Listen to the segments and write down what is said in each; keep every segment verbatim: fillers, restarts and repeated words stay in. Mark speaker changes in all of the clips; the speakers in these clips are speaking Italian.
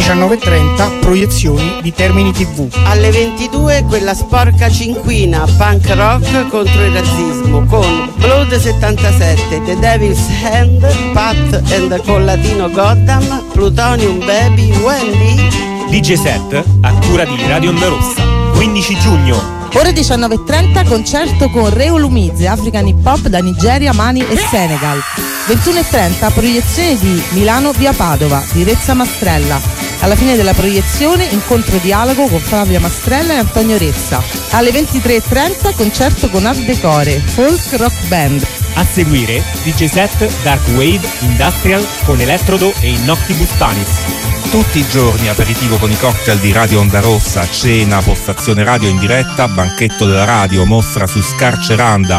Speaker 1: diciannove e trenta proiezioni di Termini tivù.
Speaker 2: Alle ventidue quella sporca cinquina punk rock contro il razzismo con Blood settantasette, The Devil's Hand, Pat and Collatino Goddam, Plutonium Baby, Wendy.
Speaker 3: D J set a cura di Radio Onda Rossa. quindici giugno.
Speaker 4: Ore diciannove e trenta concerto con Reo Lumize, African Hip Hop da Nigeria, Mali e Senegal. ventuno e trenta proiezione di Milano via Padova di Rezza Mastrella. Alla fine della proiezione incontro dialogo con Flavia Mastrella e Antonio Rezza. Alle ventitré e trenta concerto con Art Decore, Folk Rock Band.
Speaker 3: A seguire D J set Dark Wave Industrial con Elettrodo e Innoctibus Panis.
Speaker 5: Tutti i giorni aperitivo con i cocktail di Radio Onda Rossa, cena, postazione radio in diretta, banchetto della radio, mostra su Scarceranda.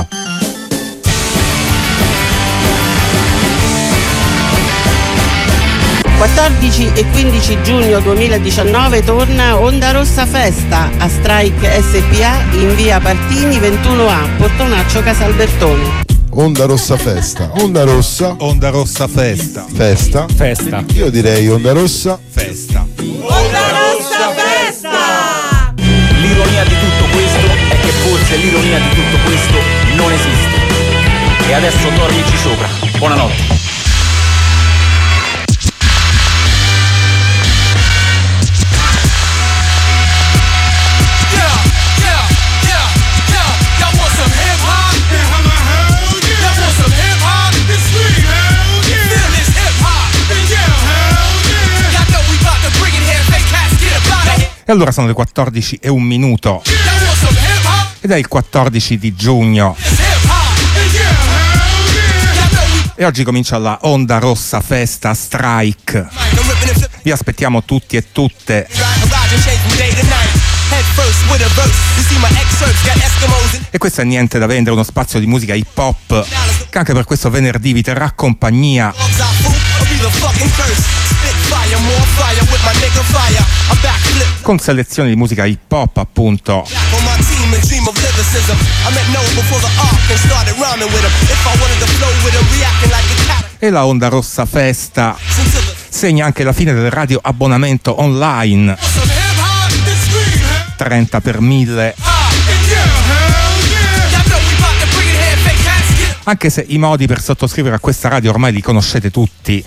Speaker 2: quattordici e quindici giugno duemiladiciannove torna Onda Rossa Festa a Strike S P A in via Partini ventuno A, Portonaccio Casalbertone.
Speaker 6: Onda Rossa Festa, Onda Rossa,
Speaker 5: Onda Rossa Festa,
Speaker 6: Festa,
Speaker 3: Festa.
Speaker 6: Io direi Onda Rossa
Speaker 5: Festa.
Speaker 7: Onda Rossa Festa! L'ironia di tutto questo è che forse l'ironia di tutto questo non esiste. E adesso dormici sopra. Buonanotte.
Speaker 5: E allora sono le quattordici e un minuto ed è il quattordici di giugno e oggi comincia la Onda Rossa Festa Strike. Vi aspettiamo tutti e tutte. E questo è Niente da vendere, uno spazio di musica hip hop che anche per questo venerdì vi terrà compagnia con selezioni di musica hip hop, appunto. E la Onda Rossa Festa segna anche la fine del radio abbonamento online, trenta per mille, anche se i modi per sottoscrivere a questa radio ormai li conoscete tutti.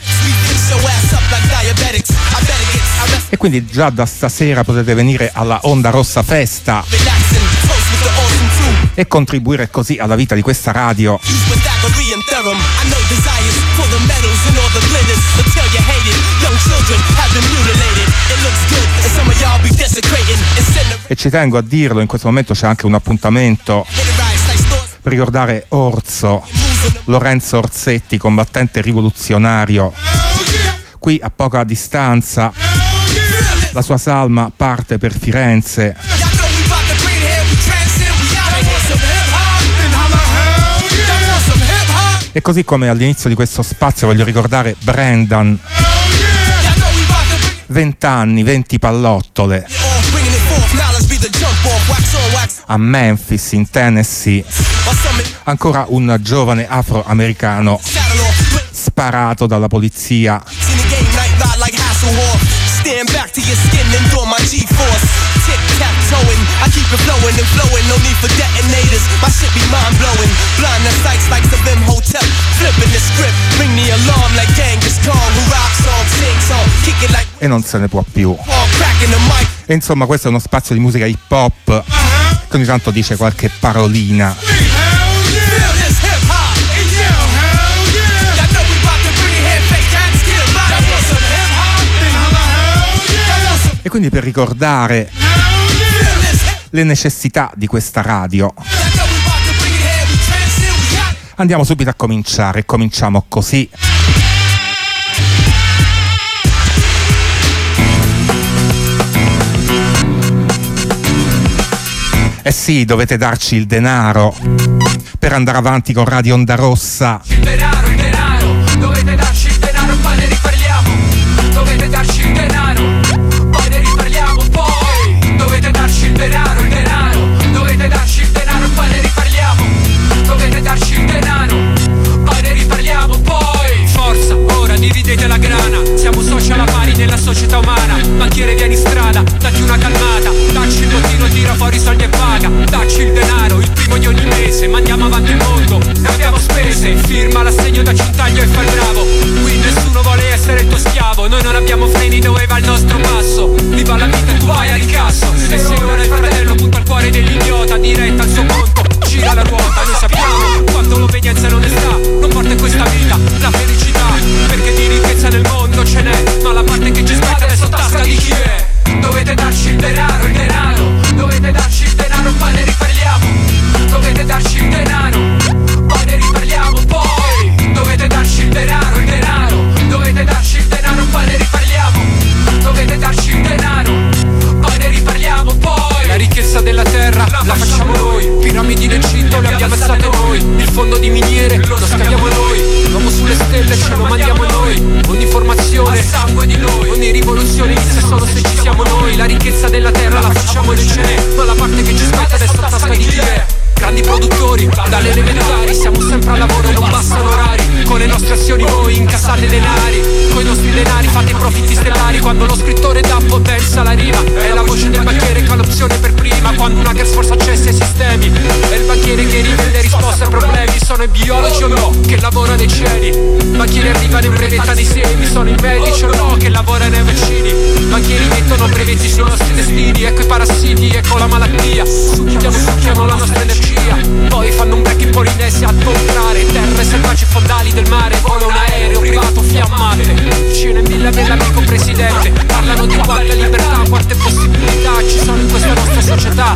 Speaker 5: E quindi già da stasera potete venire alla Onda Rossa Festa e contribuire così alla vita di questa radio. E ci tengo a dirlo, in questo momento c'è anche un appuntamento per ricordare Orso, Lorenzo Orsetti, combattente rivoluzionario. Qui a poca distanza la sua salma parte per Firenze. E così come all'inizio di questo spazio voglio ricordare Brendan, venti anni, venti pallottole, a Memphis in Tennessee, ancora un giovane afroamericano sparato dalla polizia. Stand back to your skin and do my G-force. Tic-tac-toeing, I keep it flowing and flowing, no need for detonators. My shit be mind-blowing, blind the sights like the Vim Hotel. Flipping the script, ring the alarm like Genghis Khan, who rocks on, sings on, kick it like... E non se ne può più. E insomma questo è uno spazio di musica hip hop che ogni tanto dice qualche parolina. E quindi per ricordare le necessità di questa radio andiamo subito a cominciare. Cominciamo così. Eh sì, dovete darci il denaro per andare avanti con Radio Onda Rossa.
Speaker 8: Il denaro, il denaro, dovete darci il denaro, poi ne riparliamo. Dovete darci il denaro, poi ne riparliamo, poi dovete darci il denaro, il denaro, dovete darci il denaro, poi ne riparliamo. Dovete darci il denaro, poi ne riparliamo, poi forza, ora dividete la grana, siamo soci alla pari nella società. società umana. Banchiere vieni in strada, datti una calmata, dacci il bottino, tira fuori i soldi e paga. Dacci il denaro, il primo di ogni mese, mandiamo avanti il mondo, ne abbiamo spese. Firma l'assegno da cintaglio e fai il bravo. Qui nessuno vuole essere il tuo schiavo. Noi non abbiamo freni, dove va il nostro passo? Lì va la vita e tu vai a ricasso. Se sei ora il fratello, punta al cuore dell'idiota, diretta al suo conto, gira la ruota. Noi sappiamo quanto l'obbedienza e l'onestà non porta in questa vita la felicità, perché di ricchezza nel mondo ce n'è, ma la parte che ci spetta adesso tasca di chi è. Dovete darci il denaro, il denaro, dovete darci il denaro, poi ne riparliamo. Dovete darci il denaro, poi ne riparliamo. Poi dovete darci il denaro, il denaro, dovete darci il denaro, poi ne riparliamo. Dovete darci il denaro, poi ne riparliamo. Poi la ricchezza della terra la, la facciamo noi, piramidi d'Egitto le abbiamo alzate noi, il fondo di miniere lo scaviamo noi, l'uomo sulle stelle ce lo mandiamo noi, ogni formazione sangue di noi, ogni rivoluzione inizia solo se ci siamo noi. La ricchezza della terra la facciamo noi ce n'è, ma la parte che ci spetta adesso è tasca di chi è. Grandi produttori, dalle elementari, siamo sempre al lavoro e non bastano orari. Con le nostre azioni voi incassate denari, con i nostri denari fate profitti stellari. Quando lo scrittore dà potenza alla riva, è la voce del banchiere che ha l'opzione per prima. Quando un hacker sforza accessi ai sistemi, è il banchiere che rivende risposte ai problemi. Sono i biologi o no, che lavorano ai cieli, banchieri arrivano in brevettano i semi. Sono i medici o no, che lavorano ai vaccini, banchieri mettono brevetti sui nostri destini. Ecco i parassiti, ecco la malattia, succhiano, succhiano la nostra energia. Poi fanno un break in Polinesia a comprare terre selvagge fondali del mare. Vola un aereo privato fiammate, cena in villa dell'amico presidente. Parlano di quante libertà, quante possibilità ci sono in questa nostra società.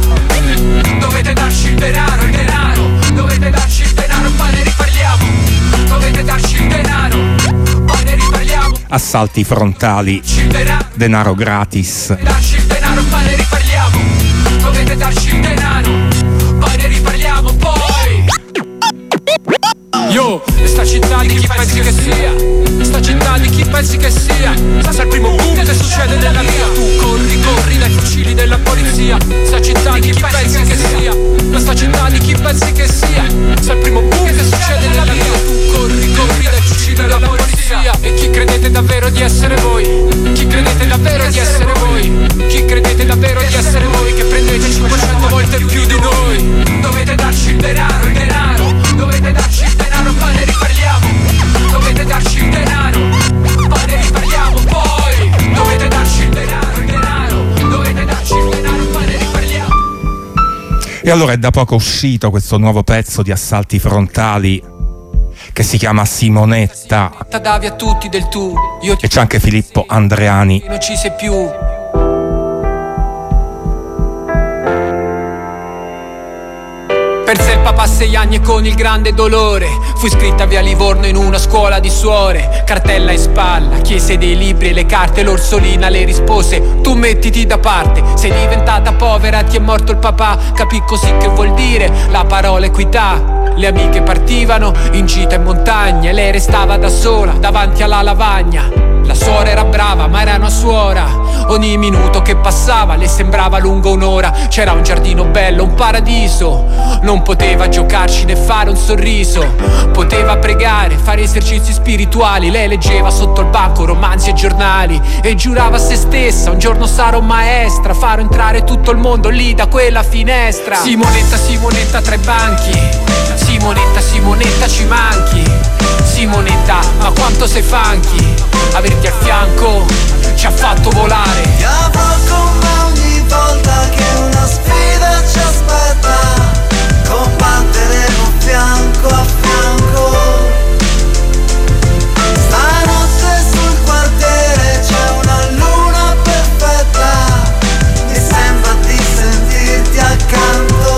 Speaker 8: Dovete darci il denaro, il denaro, dovete darci il denaro, poi ne riparliamo. Dovete darci il denaro, poi ne riparliamo.
Speaker 9: Assalti frontali, denaro gratis.
Speaker 8: Darci il denaro, poi ne riparliamo. Dovete darci il denaro, poi ne riparliamo. Poi yo, sta città di chi pensi che sia, sta città di chi pensi che sia. Sta il primo boom che succede nella via, tu corri, corri dai fucili della polizia. Sta città di chi pensi che sia, sta città di chi pensi che sia. Sta il primo boom che succede nella via, tu corri, corri dai fucili della polizia. E chi credete davvero di essere voi? Chi credete davvero di essere voi? Chi credete davvero di essere voi? Che prendete cinquecento volte più di noi. Dovete darci il denaro, il denaro, dovete darci il denaro, poi ne riparliamo. Dovete darci il denaro, poi ne riparliamo. Poi dovete darci il denaro, il denaro, dovete darci il denaro, poi ne riparliamo.
Speaker 9: E allora è da poco uscito questo nuovo pezzo di Assalti Frontali che si chiama Simonetta,
Speaker 8: davi a tutti del tu, io ti...
Speaker 9: e c'è anche Filippo Andreani.
Speaker 8: Non ci sei più. Perse il papà a sei anni e con il grande dolore fui iscritta via Livorno in una scuola di suore. Cartella in spalla, chiese dei libri e le carte. L'orsolina le rispose: tu mettiti da parte. Sei diventata povera, ti è morto il papà. Capì così che vuol dire la parola equità. Le amiche partivano in gita in montagna e lei restava da sola davanti alla lavagna. La suora era brava ma era una suora. Ogni minuto che passava le sembrava lungo un'ora. C'era un giardino bello, un paradiso. Non poteva giocarci né fare un sorriso. Poteva pregare, fare esercizi spirituali. Lei leggeva sotto il banco romanzi e giornali e giurava a se stessa: un giorno sarò maestra, farò entrare tutto il mondo lì da quella finestra. Simonetta, Simonetta tra i banchi. Simonetta, Simonetta ci manchi. Simonetta, ma quanto sei funky. Averti al fianco ci ha fatto volare.
Speaker 10: Ti avrò con me ogni volta che una sfida ci aspetta. Combatteremo fianco a fianco. Stanotte sul quartiere c'è una luna perfetta. Mi sembra di sentirti accanto.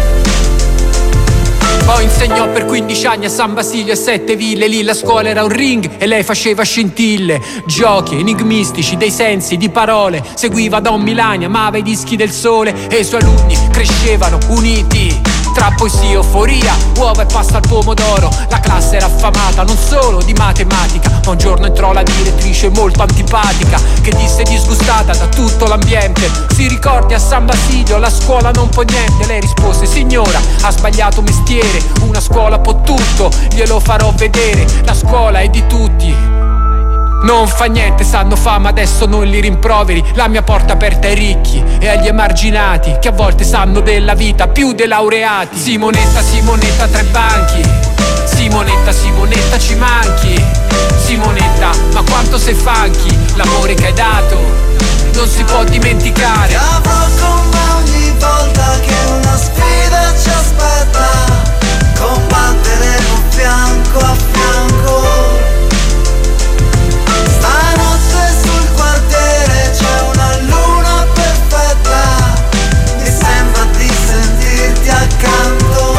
Speaker 8: Poi insegnò per quindici anni a San Basilio e sette ville. Lì la scuola era un ring e lei faceva scintille. Giochi enigmistici dei sensi, di parole. Seguiva Don Milani, amava i dischi del sole. E i suoi alunni crescevano uniti tra poesia, euforia, uova e pasta al pomodoro. La classe era affamata non solo di matematica, ma un giorno entrò la direttrice molto antipatica che disse disgustata da tutto l'ambiente: si ricordi a San Basilio la scuola non può niente. Lei rispose: signora, ha sbagliato mestiere, una scuola può tutto, glielo farò vedere, la scuola è di tutti. Non fa niente, sanno fama, adesso non li rimproveri. La mia porta aperta ai ricchi e agli emarginati, che a volte sanno della vita più dei laureati. Simonetta, Simonetta, tre banchi. Simonetta, Simonetta, ci manchi. Simonetta, ma quanto sei funky. L'amore che hai dato non si può dimenticare.
Speaker 10: Ti avrò con me ogni volta che una sfida ci aspetta. Combatteremo fianco a fianco. Stanotte sul quartiere c'è una luna perfetta. Mi sembra di sentirti accanto.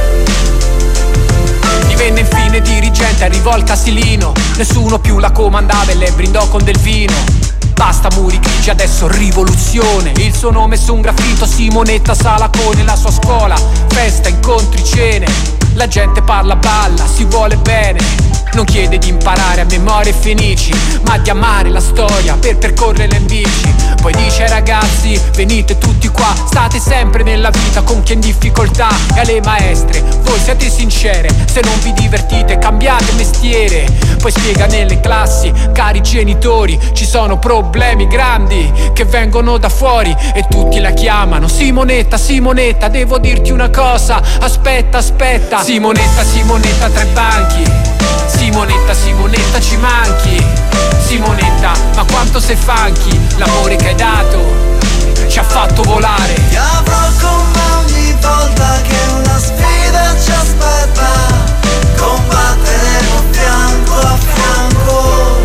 Speaker 8: Divenne infine dirigente, arrivò al Casilino. Nessuno più la comandava e le brindò con del vino. Basta muri grigi, adesso rivoluzione. Il suo nome su un graffito, Simonetta Salacone. La sua scuola, festa, incontri, cene. La gente parla, balla, si vuole bene. Non chiede di imparare a memoria fenici, ma di amare la storia per percorrerla in bici. Poi dice ai ragazzi, venite tutti qua. State sempre nella vita con chi è in difficoltà. E alle maestre, voi siete sincere. Se non vi divertite, cambiate mestiere. Poi spiega nelle classi, cari genitori, ci sono problemi grandi che vengono da fuori e tutti la chiamano Simonetta, Simonetta, devo dirti una cosa. Aspetta, aspetta. Simonetta, Simonetta, tre banchi. Simonetta, Simonetta, ci manchi. Simonetta, ma quanto sei funky. L'amore che hai dato ci ha fatto volare.
Speaker 10: Ti avrò con me ogni volta che una sfida ci aspetta. Combatteremo fianco a fianco.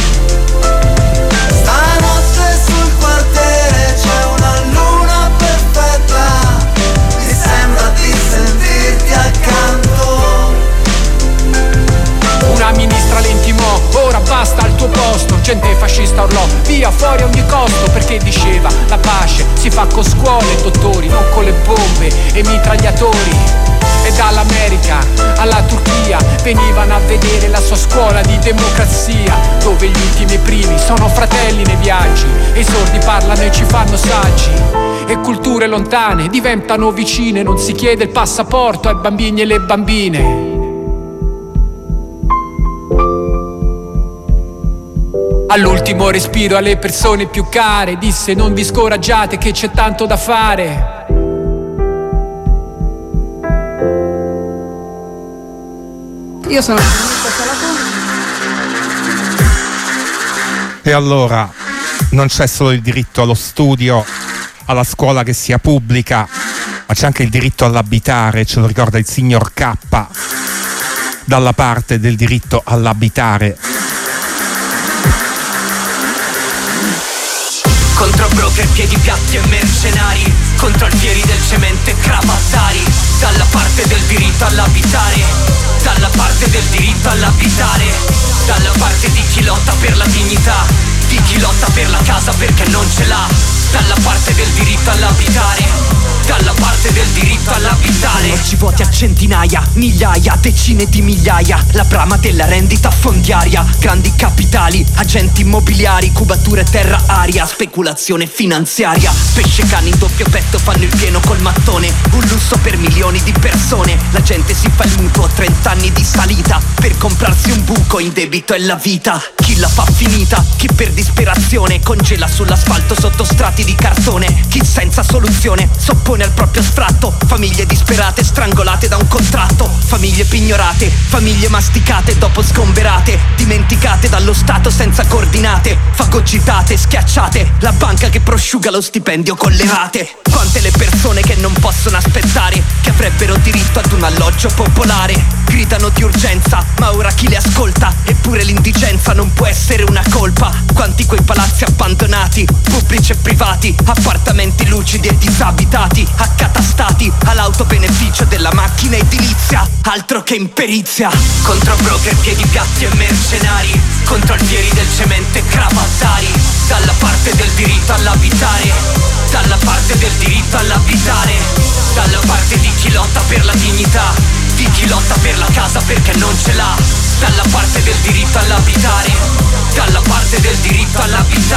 Speaker 10: Stanotte sul quartiere c'è una luna perfetta. Mi sembra di sentirti accanto.
Speaker 8: Una ministra le intimò, ora basta al tuo posto. Gente fascista urlò, via fuori a ogni costo. Perché diceva, la pace si fa con scuole e dottori, non con le bombe e mitragliatori. E dall'America alla Turchia venivano a vedere la sua scuola di democrazia, dove gli ultimi e i primi sono fratelli nei viaggi. E i sordi parlano e ci fanno saggi. E culture lontane diventano vicine. Non si chiede il passaporto ai bambini e le bambine. All'ultimo respiro alle persone più care disse, non vi scoraggiate che c'è tanto da fare.
Speaker 11: Io sono
Speaker 9: E allora non c'è solo il diritto allo studio, alla scuola che sia pubblica, ma c'è anche il diritto all'abitare, ce lo ricorda il signor K, dalla parte del diritto all'abitare.
Speaker 5: Contro broker, piedi piatti e mercenari, contro alfieri del cemento e cravattari. Dalla parte del diritto all'abitare, dalla parte del diritto all'abitare, dalla parte di chi lotta per la dignità, di chi lotta per la casa perché non ce l'ha. Dalla parte del diritto all'abitare, dalla parte del diritto all'abitare. Oggi vuoti a centinaia, migliaia, decine di migliaia. La brama della rendita fondiaria, grandi capitali, agenti immobiliari, cubature terra-aria, speculazione finanziaria. Pesce cane in doppio petto fanno il pieno col mattone, un lusso per milioni di persone. La gente si fa il mutuo, trenta anni di salita per comprarsi un buco, in debito è la vita. Chi la fa finita, chi per disperazione congela sull'asfalto sotto strati di cartone. Chi senza soluzione soppone al proprio sfratto. Famiglie disperate strangolate da un contratto, famiglie pignorate, famiglie masticate dopo sgomberate, dimenticate dallo Stato senza coordinate, fagocitate, schiacciate, la banca che prosciuga lo stipendio con le rate. Quante le persone che non possono aspettare, che avrebbero diritto ad un alloggio popolare, gridano di urgenza, ma ora chi le ascolta? Eppure l'indigenza non può essere una colpa. Quanti quei palazzi abbandonati, pubblici e privati, appartamenti lucidi e disabitati, accatastati all'autobeneficio della macchina edilizia, altro che imperizia. Contro broker, piedi piatti e mercenari, contro alfieri del cemento e cravattari. Dalla parte del diritto all'abitare, dalla parte del diritto all'abitare, dalla parte di chi lotta per la dignità, di chi lotta per la casa perché non ce l'ha. Dalla parte del diritto all'abitare, dalla parte del diritto all'abitare.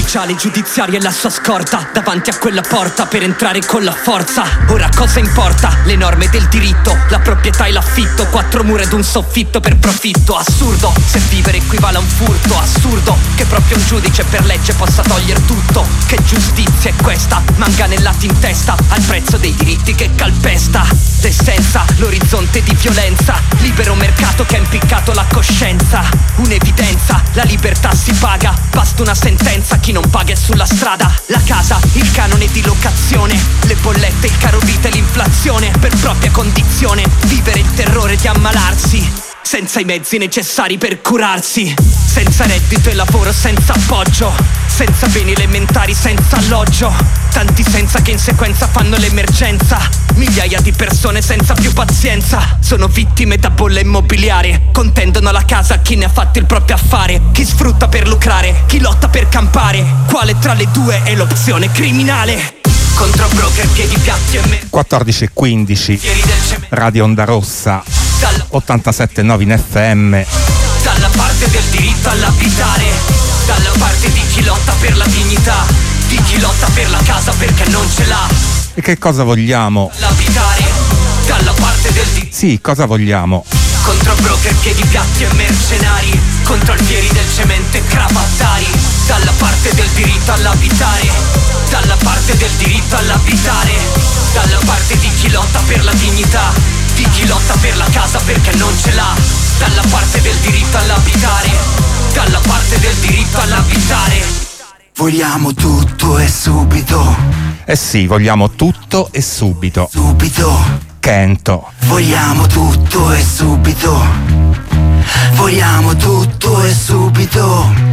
Speaker 12: sociale, giudiziaria è la sua scorta. Davanti a quella porta per entrare con la forza. Ora cosa importa? Le norme del diritto, la proprietà e l'affitto. Quattro mura ed un soffitto per profitto. Assurdo, se vivere equivale a un furto. Assurdo, che proprio un giudice per legge possa togliere tutto. Che giustizia è questa? Manganellati in testa al prezzo dei diritti che calpesta. L'essenza, l'orizzonte di violenza. Libero mercato che ha impiccato la coscienza. Un'evidenza, la libertà si paga. Basta una sentenza, chi non paga è sulla strada. La casa, il canone di locazione. Le bollette, il caro vita e l'inflazione. Per propria condizione, vivere il terrore di ammalarsi senza i mezzi necessari per curarsi. Senza reddito e lavoro, senza appoggio. Senza beni elementari, senza alloggio. Tanti senza che in sequenza fanno l'emergenza. Migliaia di persone senza più pazienza. Sono vittime da bolla immobiliare. Contendono la casa a chi ne ha fatto il proprio affare. Chi sfrutta per lucrare, chi lotta per campare. Quale tra le due è l'opzione criminale? Contro broker, piedi piatti e me.
Speaker 9: quattordici e quindici Radio Onda Rossa ottantasette virgola nove in F M.
Speaker 12: Dalla parte del diritto all'abitare. Dalla parte di chi lotta per la dignità. Di chi lotta per la casa perché non ce l'ha.
Speaker 9: E che cosa vogliamo?
Speaker 12: L'abitare. Dalla parte del diritto.
Speaker 9: Sì, cosa vogliamo?
Speaker 12: Contro broker, piedi piatti e mercenari. Contro alfieri del cemento e cravattari. Dalla parte del diritto all'abitare. Dalla parte del diritto all'abitare. Dalla parte di chi lotta per la dignità. Di chi lotta per la casa perché non ce l'ha. Dalla parte del diritto all'abitare. Dalla parte del diritto all'abitare.
Speaker 10: Vogliamo tutto e subito.
Speaker 9: Eh sì, vogliamo tutto e subito.
Speaker 10: Subito.
Speaker 9: Kento.
Speaker 10: Vogliamo tutto e subito. Vogliamo tutto e subito.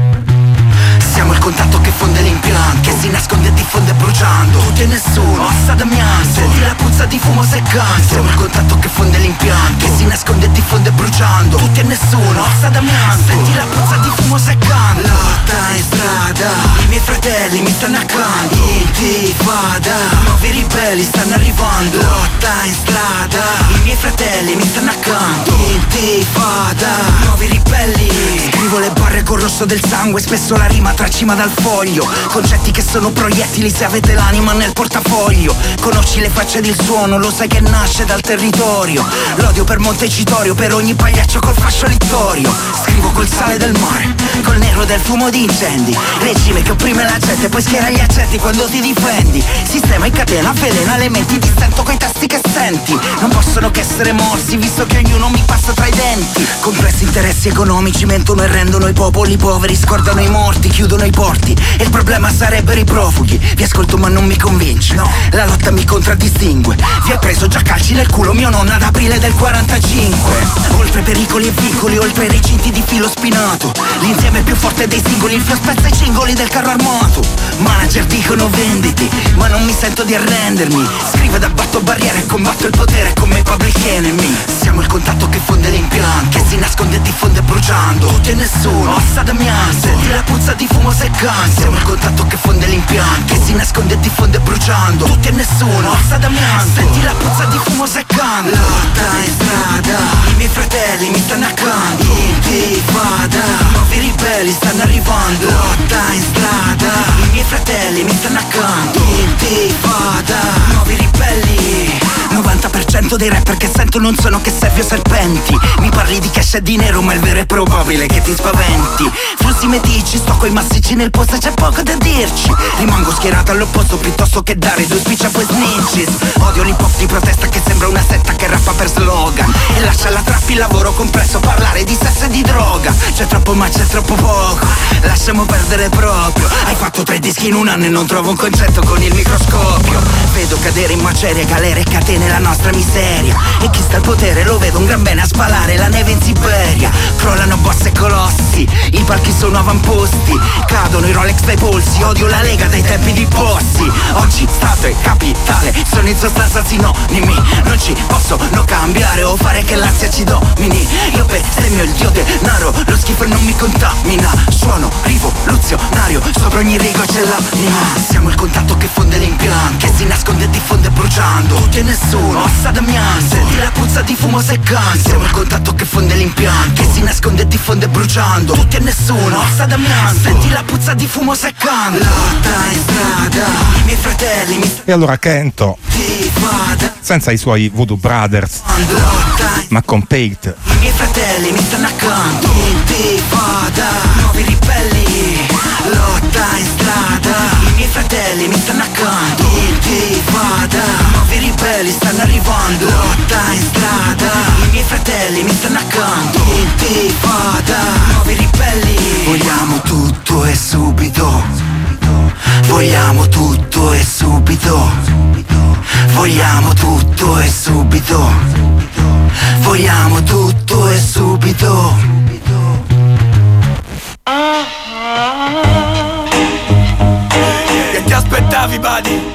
Speaker 10: Siamo il contatto che fonde l'impianto, che si nasconde e diffonde bruciando. Tutti e nessuno, ossa d'amianto. Senti la puzza di fumo seccante. Siamo il contatto che fonde l'impianto, che si nasconde e diffonde bruciando. Tutti e nessuno, ossa d'amianto. Senti la puzza di fumo seccante. Lotta in strada, i miei fratelli mi stanno accanto. Intifada, nuovi ribelli stanno arrivando. Lotta in strada, i miei fratelli mi stanno accanto. Intifada, nuovi ribelli. Scrivo le barre col rosso del sangue, spesso la rima tracima dal foglio. Concetti che sono proiettili se avete l'anima nel portafoglio. Conosci le facce del suono, lo sai che nasce dal territorio. L'odio per Montecitorio, per ogni pagliaccio col fascio littorio. Scrivo col sale del mare, col nero del fumo di incendi. Regime che opprime la gente, poi schiera gli accetti quando ti difendi. Sistema in catena, avvelena le menti, distento coi tasti che senti. Non possono che essere morsi, visto che ognuno mi passa tra i denti. Complessi interessi economici mentono e rendono i popoli poveri, scordano i morti, chiudono i porti. E il problema sarebbero i profughi. Vi ascolto ma non mi convince, no. La lotta mi contraddistingue. Vi ha preso già calci nel culo mio nonno ad aprile del quarantacinque. Oltre pericoli e vincoli, oltre i recinti di filo spinato. L'insieme più forte dei singoli, il fio spezza i cingoli del carro armato. Manager dicono venditi, ma non mi sento di arrendermi. Scrivo ed abbatto barriere e combatto il potere come public enemy. Siamo il contatto che fonde l'impianto, che si nasconde e diffonde bruciando. Tutti e nessuno, ossa d'amianto. Senti la puzza di fumo seccante. Siamo il contatto che fonde l'impianto, che si nasconde e diffonde bruciando. Tutti e nessuno, ossa d'amianto. Senti la puzza di fumo seccante. Lotta in strada, i miei fratelli mi stanno accanto. Intifada, nuovi ribelli stanno arrivando. Lotta in strada, i miei fratelli mi stanno accanto. Intifada, nuovi ribelli. novanta per cento dei rapper che sento non sono che servi o serpenti. Mi parli di cash e di nero, ma il vero è probabile che ti spaventi. Flussi metici, sto coi massicci nel posto e c'è poco da dirci. Rimango schierato all'opposto piuttosto che dare due spicci a quei snitches. Odio l'hip hop di protesta che sembra una setta che rappa per slogan. E lascia la trap, il lavoro complesso, parlare di sesso e di droga. C'è troppo ma c'è troppo poco, lasciamo perdere proprio. Hai fatto tre dischi in un anno e non trovo un concetto con il microscopio. Vedo cadere in macerie, galere e catene la nostra miseria. E chi sta al potere lo vedo un gran bene a spalare la neve in Siberia. Crollano boss e colossi, i palchi sono avamposti. Cadono i Rolex dai polsi, odio la Lega dai tempi di Bossi. Oggi Stato e capitale sono in sostanza sinonimi. Non ci posso no cambiare o fare che l'ansia ci domini. Io bestemmio il dio denaro, lo schifo non mi contamina. Suono rivoluzionario, sopra ogni rigo c'è l'anima. Siamo il contatto che fonde l'impianto, che si nasconde e diffonde bruciando. Tutti e nessuno, ossa d'amianto. Senti la puzza di fumo seccante. Siamo il contatto che fonde l'impianto, che si nasconde e diffonde bruciando. Tutti e nessuno, ossa d'amianto. Senti la puzza di fumo seccante. Lotta in strada, i miei fratelli mi
Speaker 9: E allora Kento, senza i suoi Voodoo Brothers, ma con Pate,
Speaker 10: i miei fratelli mi stanno accanto. Intifada, nuovi ribelli. Lotta in strada, i miei fratelli mi stanno accanto. Intifada, nuovi ribelli stanno arrivando. Lotta in strada, i miei fratelli mi stanno accanto. Intifada, nuovi ribelli. Vogliamo tutto e subito. Vogliamo tutto e subito. Vogliamo tutto e subito. Vogliamo tutto e subito.
Speaker 5: Che ti aspettavi, buddy?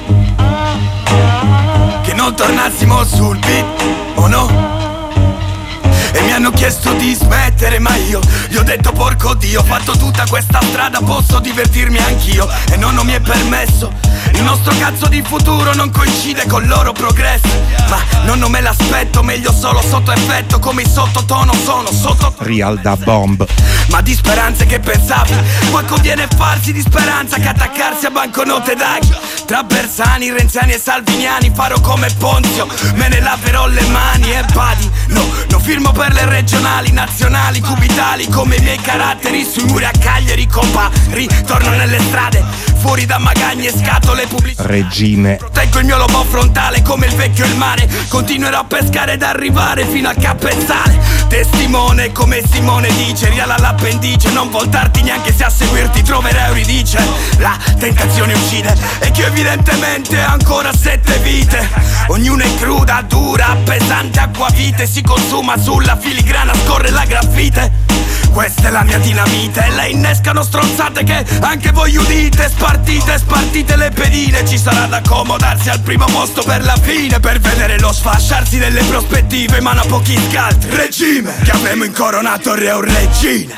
Speaker 5: Che non tornassimo sul beat, o no? E mi hanno chiesto di smettere, ma io gli ho detto porco Dio, ho fatto tutta questa strada, posso divertirmi anch'io. E non, non mi è permesso. Il nostro cazzo di futuro non coincide con il loro progresso. Ma non, non me l'aspetto, meglio solo sotto effetto. Come i sottotono sono sotto
Speaker 9: Real da Bomb.
Speaker 5: Ma di speranze che pensavi, poi conviene farsi di speranza che attaccarsi a banconote d'aghi. Tra Bersani, Renziani e Salviniani farò come Ponzio, me ne laverò le mani. E badi, no, non firmo per le regionali, nazionali, cubitali. Come i miei caratteri sui muri a Cagliari, compari, torno nelle strade, fuori da magagne e scatole pubbliche.
Speaker 9: Regime.
Speaker 5: Proteggo il mio lobo frontale come il vecchio e il mare. Continuerò a pescare ed arrivare fino al capezzale. Testimone come Simone dice, riala l'appendice, non voltarti neanche se a seguirti troverai Euridice. La tentazione uccide e che evidentemente ha ancora sette vite. Ognuno è cruda, dura, pesante, acquavite. Si consuma sulla filigrana, scorre la grafite. Questa è la mia dinamite e la innescano stronzate che anche voi udite. Spartite, spartite le pedine. Ci sarà da accomodarsi al primo posto per la fine, per vedere lo sfasciarsi delle prospettive in mano a pochi scaltri. Regime che avremo incoronato re o regine.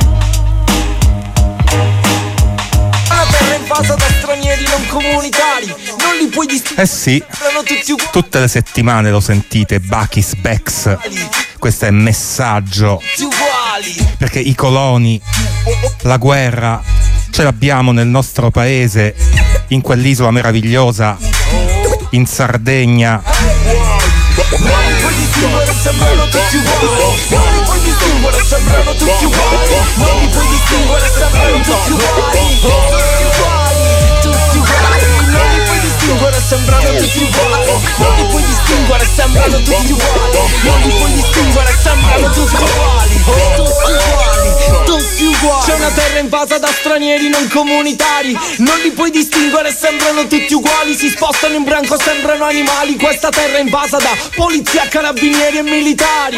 Speaker 13: Una terra invasa da stranieri non comunitari, non li puoi distinguere.
Speaker 9: Eh sì, tutte le settimane lo sentite, Bakis Bex. Questo è messaggio, perché i coloni, la guerra, ce l'abbiamo nel nostro paese, in quell'isola meravigliosa, in Sardegna.
Speaker 13: Non li puoi distinguere, sembrano tutti uguali. Non li puoi distinguere, sembrano tutti uguali. Non li puoi distinguere, sembrano tutti uguali. Tutti uguali, tutti uguali. Non li puoi distinguere, sembrano tutti uguali. Non li puoi distinguere, sembrano tutti uguali. Non li puoi distinguere, sembrano tutti uguali. Tutti uguali, tutti uguali. C'è una terra invasa da stranieri non comunitari, non li puoi distinguere, sembrano tutti uguali. Si spostano in branco, sembrano animali. Questa terra è invasa da polizia, carabinieri e militari.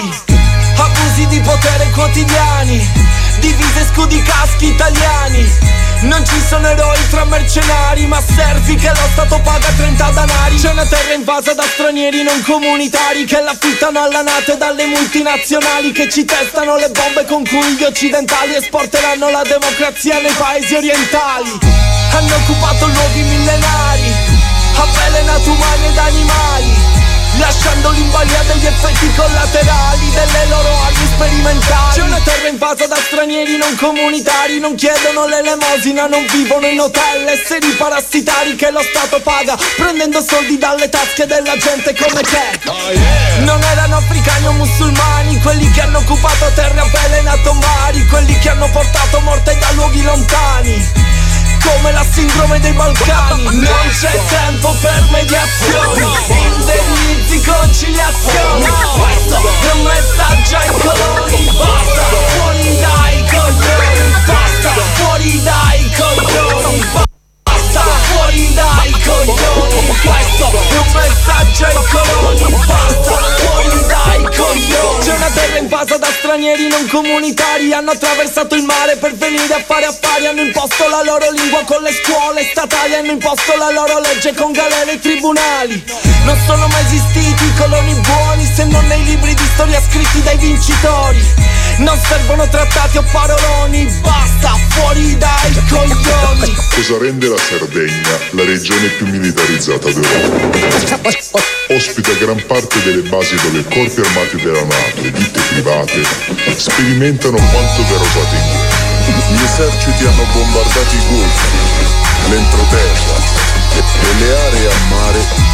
Speaker 13: Abusi di potere quotidiani, divise, scudi, caschi italiani. Non ci sono eroi tra mercenari, ma servi che lo Stato paga trenta danari. C'è una terra invasa da stranieri non comunitari, che l'affittano alla NATO e dalle multinazionali, che ci testano le bombe con cui gli occidentali esporteranno la democrazia nei paesi orientali. Hanno occupato luoghi millenari, avvelenato umani ed animali, lasciandoli in balia degli effetti collaterali delle loro armi sperimentali. C'è una terra invasa da stranieri non comunitari, non chiedono l'elemosina, non vivono in hotel, esseri parassitari che lo Stato paga, prendendo soldi dalle tasche della gente come te. Non erano africani o musulmani quelli che hanno occupato terre, avvelenato mari, quelli che hanno portato morte da luoghi lontani, come la sindrome dei Balcani. Non c'è tempo per mediazioni, indennizi, conciliazioni. Questo è un messaggio ai coloni. Basta, fuori dai coglioni. Basta, fuori dai coglioni. Basta, fuori dai coglioni. Questo è un messaggio ai coloni. Basta, fuori dai coglioni. C'è una terra invasa da stranieri non comunitari, hanno attraversato il mare per venire a fare affari, hanno imposto la loro lingua con le scuole statali, hanno imposto la loro legge con galere e tribunali. Non sono mai esistiti coloni buoni, se non nei libri di storia scritti dai vincitori. Non servono trattati o paroloni, basta, fuori dai coglioni.
Speaker 14: Cosa rende la Sardegna la regione più militarizzata d'Europa? Ospita gran parte delle basi dove i corpi armati della NATO e ditte private sperimentano quanto verrà usato in guerra. Gli eserciti hanno bombardato i golfi, l'entroterra e le aree a mare.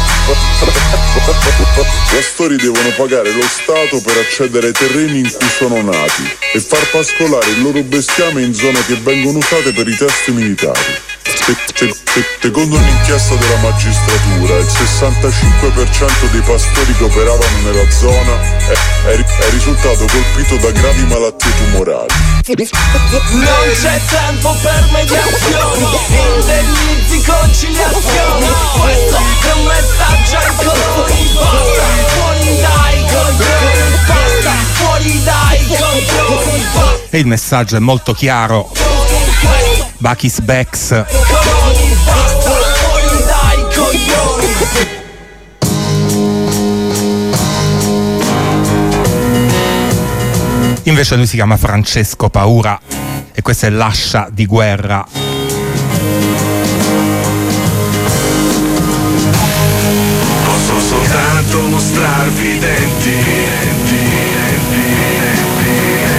Speaker 14: Gli astori devono pagare lo Stato per accedere ai terreni in cui sono nati e far pascolare il loro bestiame in zone che vengono usate per i test militari. Se, se, se, secondo un'inchiesta della magistratura, il sessantacinque per cento dei pastori che operavano nella zona è, è, è risultato colpito da gravi malattie tumorali.
Speaker 13: Non c'è tempo per mediazioni, indennizi, conciliazioni. Questo è un messaggio ai colori. Basta, fuori dai coglioni. Basta, fuori dai coglioni.
Speaker 9: E il messaggio è molto chiaro. Bakis Bex.
Speaker 13: Coloni, basta, fuori dai coglioni.
Speaker 9: Invece lui si chiama Francesco Paura e questa è L'ascia di guerra.
Speaker 15: Posso soltanto mostrarvi i denti, denti, denti, denti,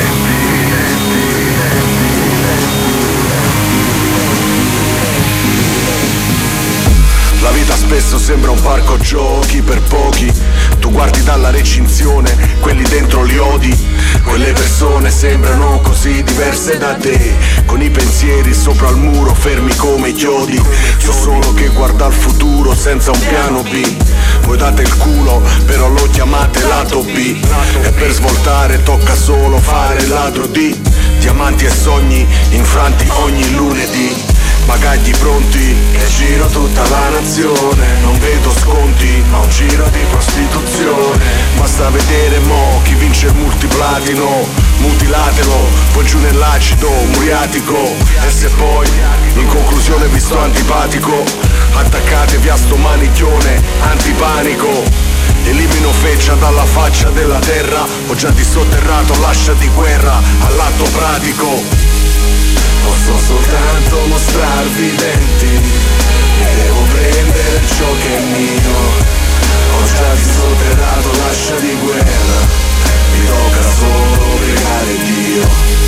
Speaker 15: denti. La vita spesso sembra un parco giochi per pochi. Tu guardi dalla recinzione, quelli dentro li odi. Quelle persone sembrano così diverse da te, con i pensieri sopra il muro fermi come chiodi. So solo che guarda al futuro senza un piano B. Voi date il culo, però lo chiamate lato B. E per svoltare tocca solo fare il ladro di diamanti e sogni infranti ogni lunedì. Bagagli pronti e giro tutta la nazione. Non vedo sconti ma un giro di prostituzione. Basta vedere mo chi vince il multiplatino. Mutilatelo, poi giù nell'acido muriatico. E se poi in conclusione vi sto antipatico, attaccatevi a sto manichione antipanico. Elimino feccia dalla faccia della terra. Ho già dissotterrato l'ascia di guerra all'atto pratico. Posso soltanto mostrarvi i denti, devo prendere ciò che è mio. Ho già dissotterrato l'ascia di guerra, mi tocca solo pregare Dio.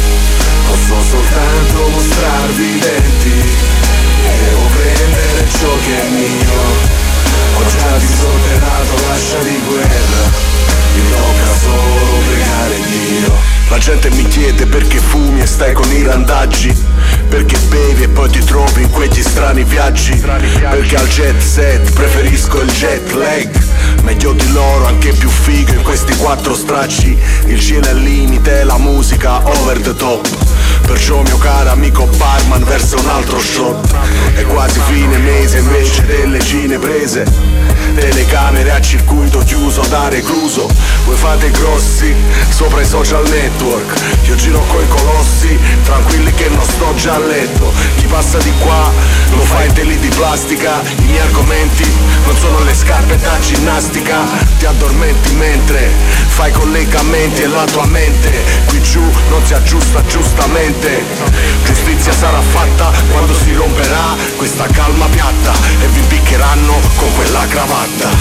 Speaker 15: Posso soltanto mostrarvi i denti, devo prendere ciò che è mio. Ho già dissotterrato l'ascia di guerra, mi tocca solo pregare Dio. La gente mi chiede perché fumi e stai con i randaggi, perché bevi e poi ti trovi in quegli strani viaggi, perché al jet set preferisco il jet lag. Meglio di loro, anche più figo in questi quattro stracci. Il cielo è al limite, la musica over the top. Perciò mio caro amico barman versa un altro shot. È quasi fine mese invece delle cine prese. Telecamere a circuito chiuso da recluso. Voi fate grossi sopra i social network, io giro coi colossi, tranquilli che non sto già a letto. Chi passa di qua lo fa in teli di plastica. I miei argomenti non sono le scarpe da ginnastica. Ti addormenti mentre fai collegamenti e la tua mente qui giù non si aggiusta giustamente. Giustizia sarà fatta quando si romperà questa calma piatta e vi impiccheranno con quella cravatta.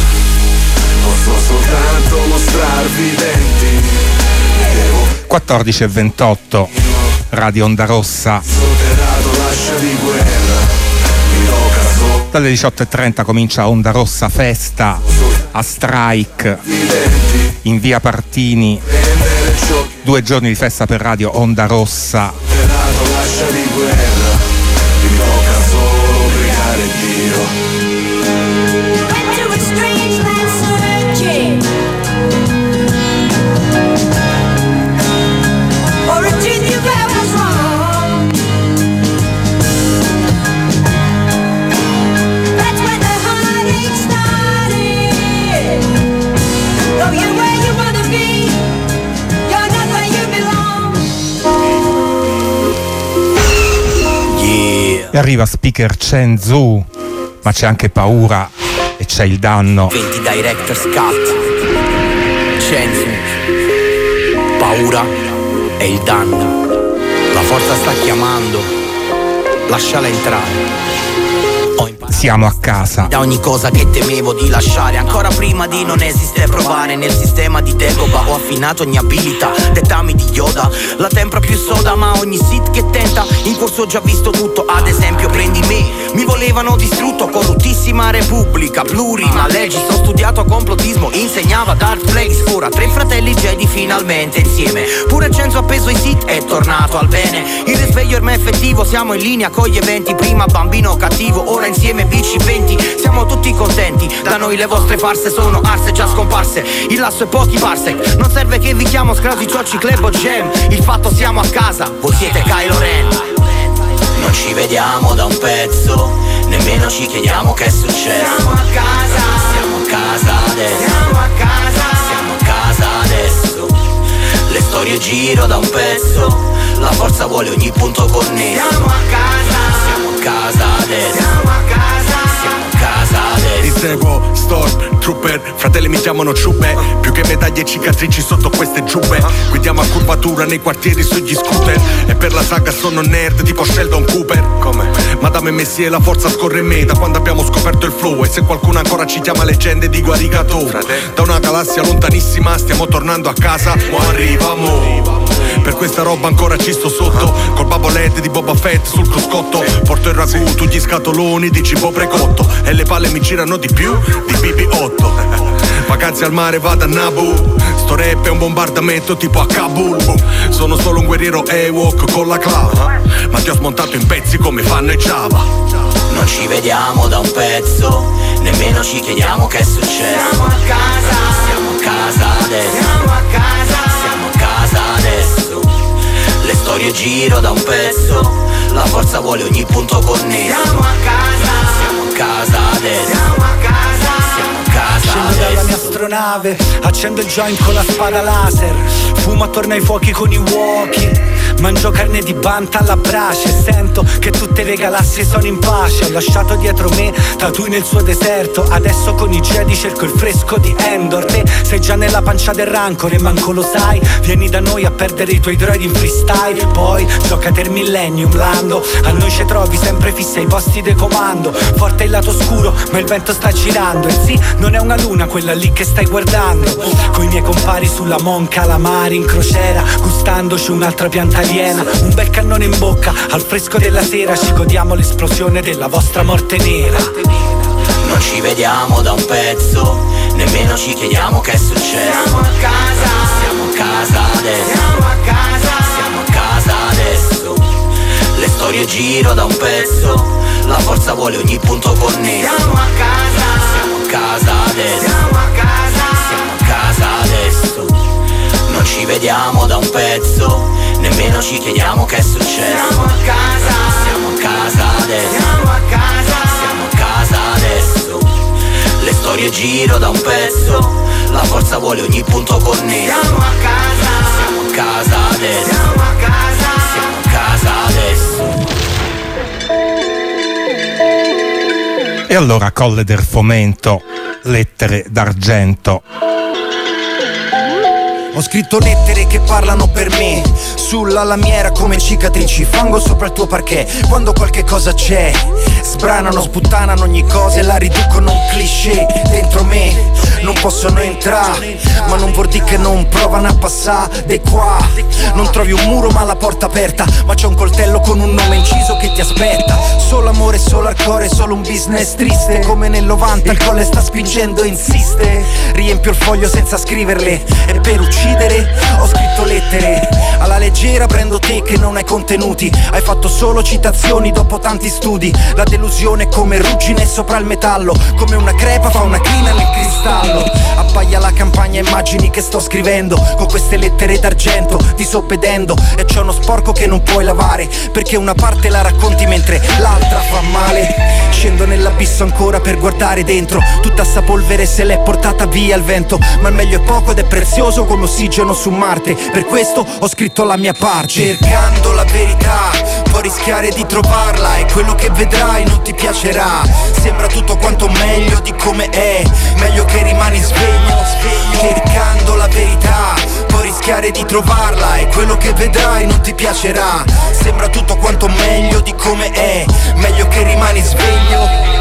Speaker 15: Posso soltanto mostrarvi i denti. Devo
Speaker 9: quattordici e ventotto Radio Onda Rossa.
Speaker 15: sotterrato l'ascia di guerra, mi tocca solo.
Speaker 9: Dalle diciotto e trenta comincia Onda Rossa Festa a Strike in via Partini. Due giorni di festa per Radio Onda Rossa.
Speaker 15: Sotterrato l'ascia di guerra, mi tocca solo pregare Dio.
Speaker 9: E arriva Speaker Chen Zhu, ma c'è anche Paura e c'è il danno.
Speaker 12: venti Director's Cut.
Speaker 10: Vincenzo. Paura è il danno. La forza sta chiamando, lasciala entrare.
Speaker 9: Siamo a casa.
Speaker 10: Da ogni cosa che temevo di lasciare, ancora prima di non esiste provare. Nel sistema di Dagoba ho affinato ogni abilità, dettami di Yoda, la tempra più soda. Ma ogni sit che tenta, in corso ho già visto tutto. Ad esempio prendi me, mi volevano distrutto. Corruttissima repubblica, plurima legis. Ho studiato complottismo, insegnava Darth Plagueis. Ora tre fratelli Jedi finalmente insieme. Pure Cenzo appeso ai sit è tornato al bene. Il risveglio ormai effettivo, siamo in linea con gli eventi. Prima bambino cattivo, ora insieme bici venti. Siamo tutti contenti, da noi le vostre farse sono arse già scomparse. Il lasso è pochi parsec, non serve che vi chiamo scrausi, ciocci, club o gem. Il fatto siamo a casa, voi siete Kylo Ren. Non ci vediamo da un pezzo, nemmeno ci chiediamo che è successo. Siamo a casa, siamo a casa adesso. Siamo a casa, siamo a casa adesso. Le storie giro da un pezzo, la forza vuole ogni punto connesso. Siamo a casa, siamo a casa adesso. Siamo a casa, siamo a casa adesso.
Speaker 15: Inseguo Stormtrooper, fratelli mi chiamano ciube. Più che medaglie e cicatrici sotto queste giubbe. Guidiamo a curvatura nei quartieri sugli scooter. E per la saga sono nerd tipo Sheldon Cooper. Come? Madame Messi e la forza scorre in me da quando abbiamo scoperto il flow. E se qualcuno ancora ci chiama leggende dico arigato. Da una galassia lontanissima stiamo tornando a casa. Mo arriva mo. Per questa roba ancora ci sto sotto. Col babo L E D di Boba Fett sul cruscotto. Porto il ragù, tu gli scatoloni di cibo precotto. E le palle mi girano di più di B B otto. Vacanze al mare, vado a Naboo. Sto rap è un bombardamento tipo a Kabul. Sono solo un guerriero Ewok con la clava, ma ti ho smontato in pezzi come fanno i Java.
Speaker 10: Non ci vediamo da un pezzo, nemmeno ci chiediamo che è successo. Siamo a casa, siamo a casa adesso. Siamo a casa, siamo a casa adesso. Le storie giro da un pezzo, la forza vuole ogni punto connesso. Siamo a casa, siamo a casa adesso. Siamo a casa, siamo a casa
Speaker 16: Scendo dalla mia astronave, accendo il joint con la spada laser. Fumo attorno ai fuochi con i walkie. Mangio carne di banta alla brace e sento che tutte le galassie sono in pace. Ho lasciato dietro me Tatooine nel suo deserto. Adesso con i Jedi cerco il fresco di Endor. Te sei già nella pancia del Rancor e manco lo sai. Vieni da noi a perdere i tuoi droidi in freestyle. Poi giocate il Millennium Lando. A noi ci trovi sempre fissi ai posti di comando. Forte il lato scuro ma il vento sta girando. E sì, non è una luna quella lì che stai guardando. Coi miei compari sulla Mon Calamari in crociera, gustandoci un'altra pianta aliena. Un bel cannone in bocca, al fresco della sera ci godiamo l'esplosione della vostra morte nera.
Speaker 10: Non ci vediamo da un pezzo, nemmeno ci chiediamo che è successo. Siamo a casa, siamo a casa adesso. Siamo a casa, siamo a casa adesso. Le storie giro da un pezzo, la forza vuole ogni punto connesso. Siamo a casa, siamo a casa adesso. Siamo a casa, siamo a casa adesso. Non ci vediamo da un pezzo, nemmeno ci chiediamo che è successo. Siamo a casa, siamo a casa adesso. Siamo a casa, siamo a casa adesso. Le storie giro da un pezzo, la forza vuole ogni punto connesso. Siamo a casa, siamo a casa adesso. Siamo a casa, siamo a casa adesso.
Speaker 9: E allora Colle del Fomento, lettere d'argento.
Speaker 17: Ho scritto lettere che parlano per me, sulla lamiera come cicatrici, fango sopra il tuo parquet. Quando qualche cosa c'è, sbranano, sputtanano ogni cosa e la riducono un cliché. Dentro me non possono entrare, ma non vuol dire che non provano a passare. De qua non trovi un muro ma la porta aperta, ma c'è un coltello con un nome inciso che ti aspetta. Solo amore, solo al cuore, solo un business triste. Come nel novanta il Colle sta spingendo e insiste. Riempio il foglio senza scriverle e per uccidere ho scritto lettere. Alla leggera prendo te che non hai contenuti. Hai fatto solo citazioni dopo tanti studi. La delusione è come ruggine sopra il metallo, come una crepa fa una crina nel cristallo. Appaia la campagna, immagini che sto scrivendo con queste lettere d'argento. Ti sto pedendo e c'è uno sporco che non puoi lavare, perché una parte la racconti mentre l'altra fa male. Scendo cercando nell'abisso ancora per guardare dentro. Tutta sta polvere se l'è portata via il vento, ma il meglio è poco ed è prezioso come ossigeno su Marte. Per questo ho scritto la mia parte. Cercando la verità, puoi rischiare di trovarla, e quello che vedrai non ti piacerà. Sembra tutto quanto meglio di come è, meglio che rimani sveglio. Cercando la verità, puoi rischiare di trovarla, e quello che vedrai non ti piacerà. Sembra tutto quanto meglio di come è, meglio che rimani sveglio.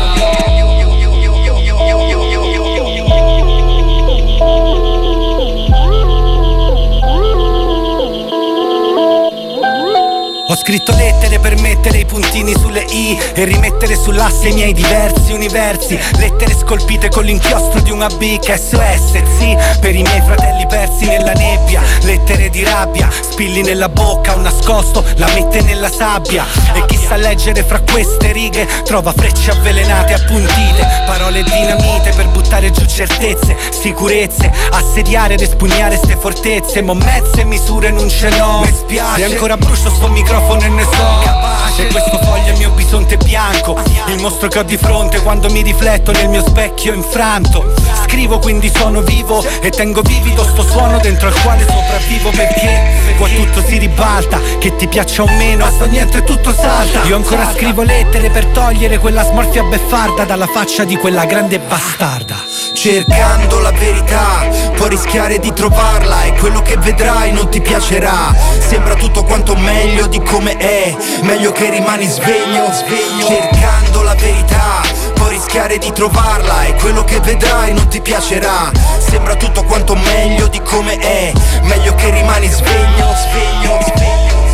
Speaker 17: Ho scritto lettere per mettere i puntini sulle i e rimettere sull'asse i miei diversi universi. Lettere scolpite con l'inchiostro di un A B che S O S, sì, per i miei fratelli persi nella nebbia. Lettere di rabbia, spilli nella bocca, un nascosto la mette nella sabbia. E chi sa leggere fra queste righe trova frecce avvelenate appuntite, parole dinamite per buttare giù certezze, sicurezze, assediare ed espugnare ste fortezze. Mo mezze misure non ce n'ho, mi spiace, e ancora brucio sto microfono e ne so capace. E questo foglio è il mio bisonte bianco, il mostro che ho di fronte quando mi rifletto nel mio specchio infranto. Scrivo quindi sono vivo e tengo vivido sto suono dentro al quale sopravvivo, perché qua tutto si ribalta, che ti piaccia o meno, a sto niente tutto salta. Io ancora scrivo lettere per togliere quella smorfia beffarda dalla faccia di quella grande bastarda. Cercando la verità, puoi rischiare di trovarla, e quello che vedrai non ti piacerà. Sembra tutto quanto meglio di come è, meglio che rimani sveglio. Cercando la verità, puoi rischiare di trovarla, e quello che vedrai non ti piacerà. Sembra tutto quanto meglio di come è, meglio che rimani sveglio. Sveglio, sveglio.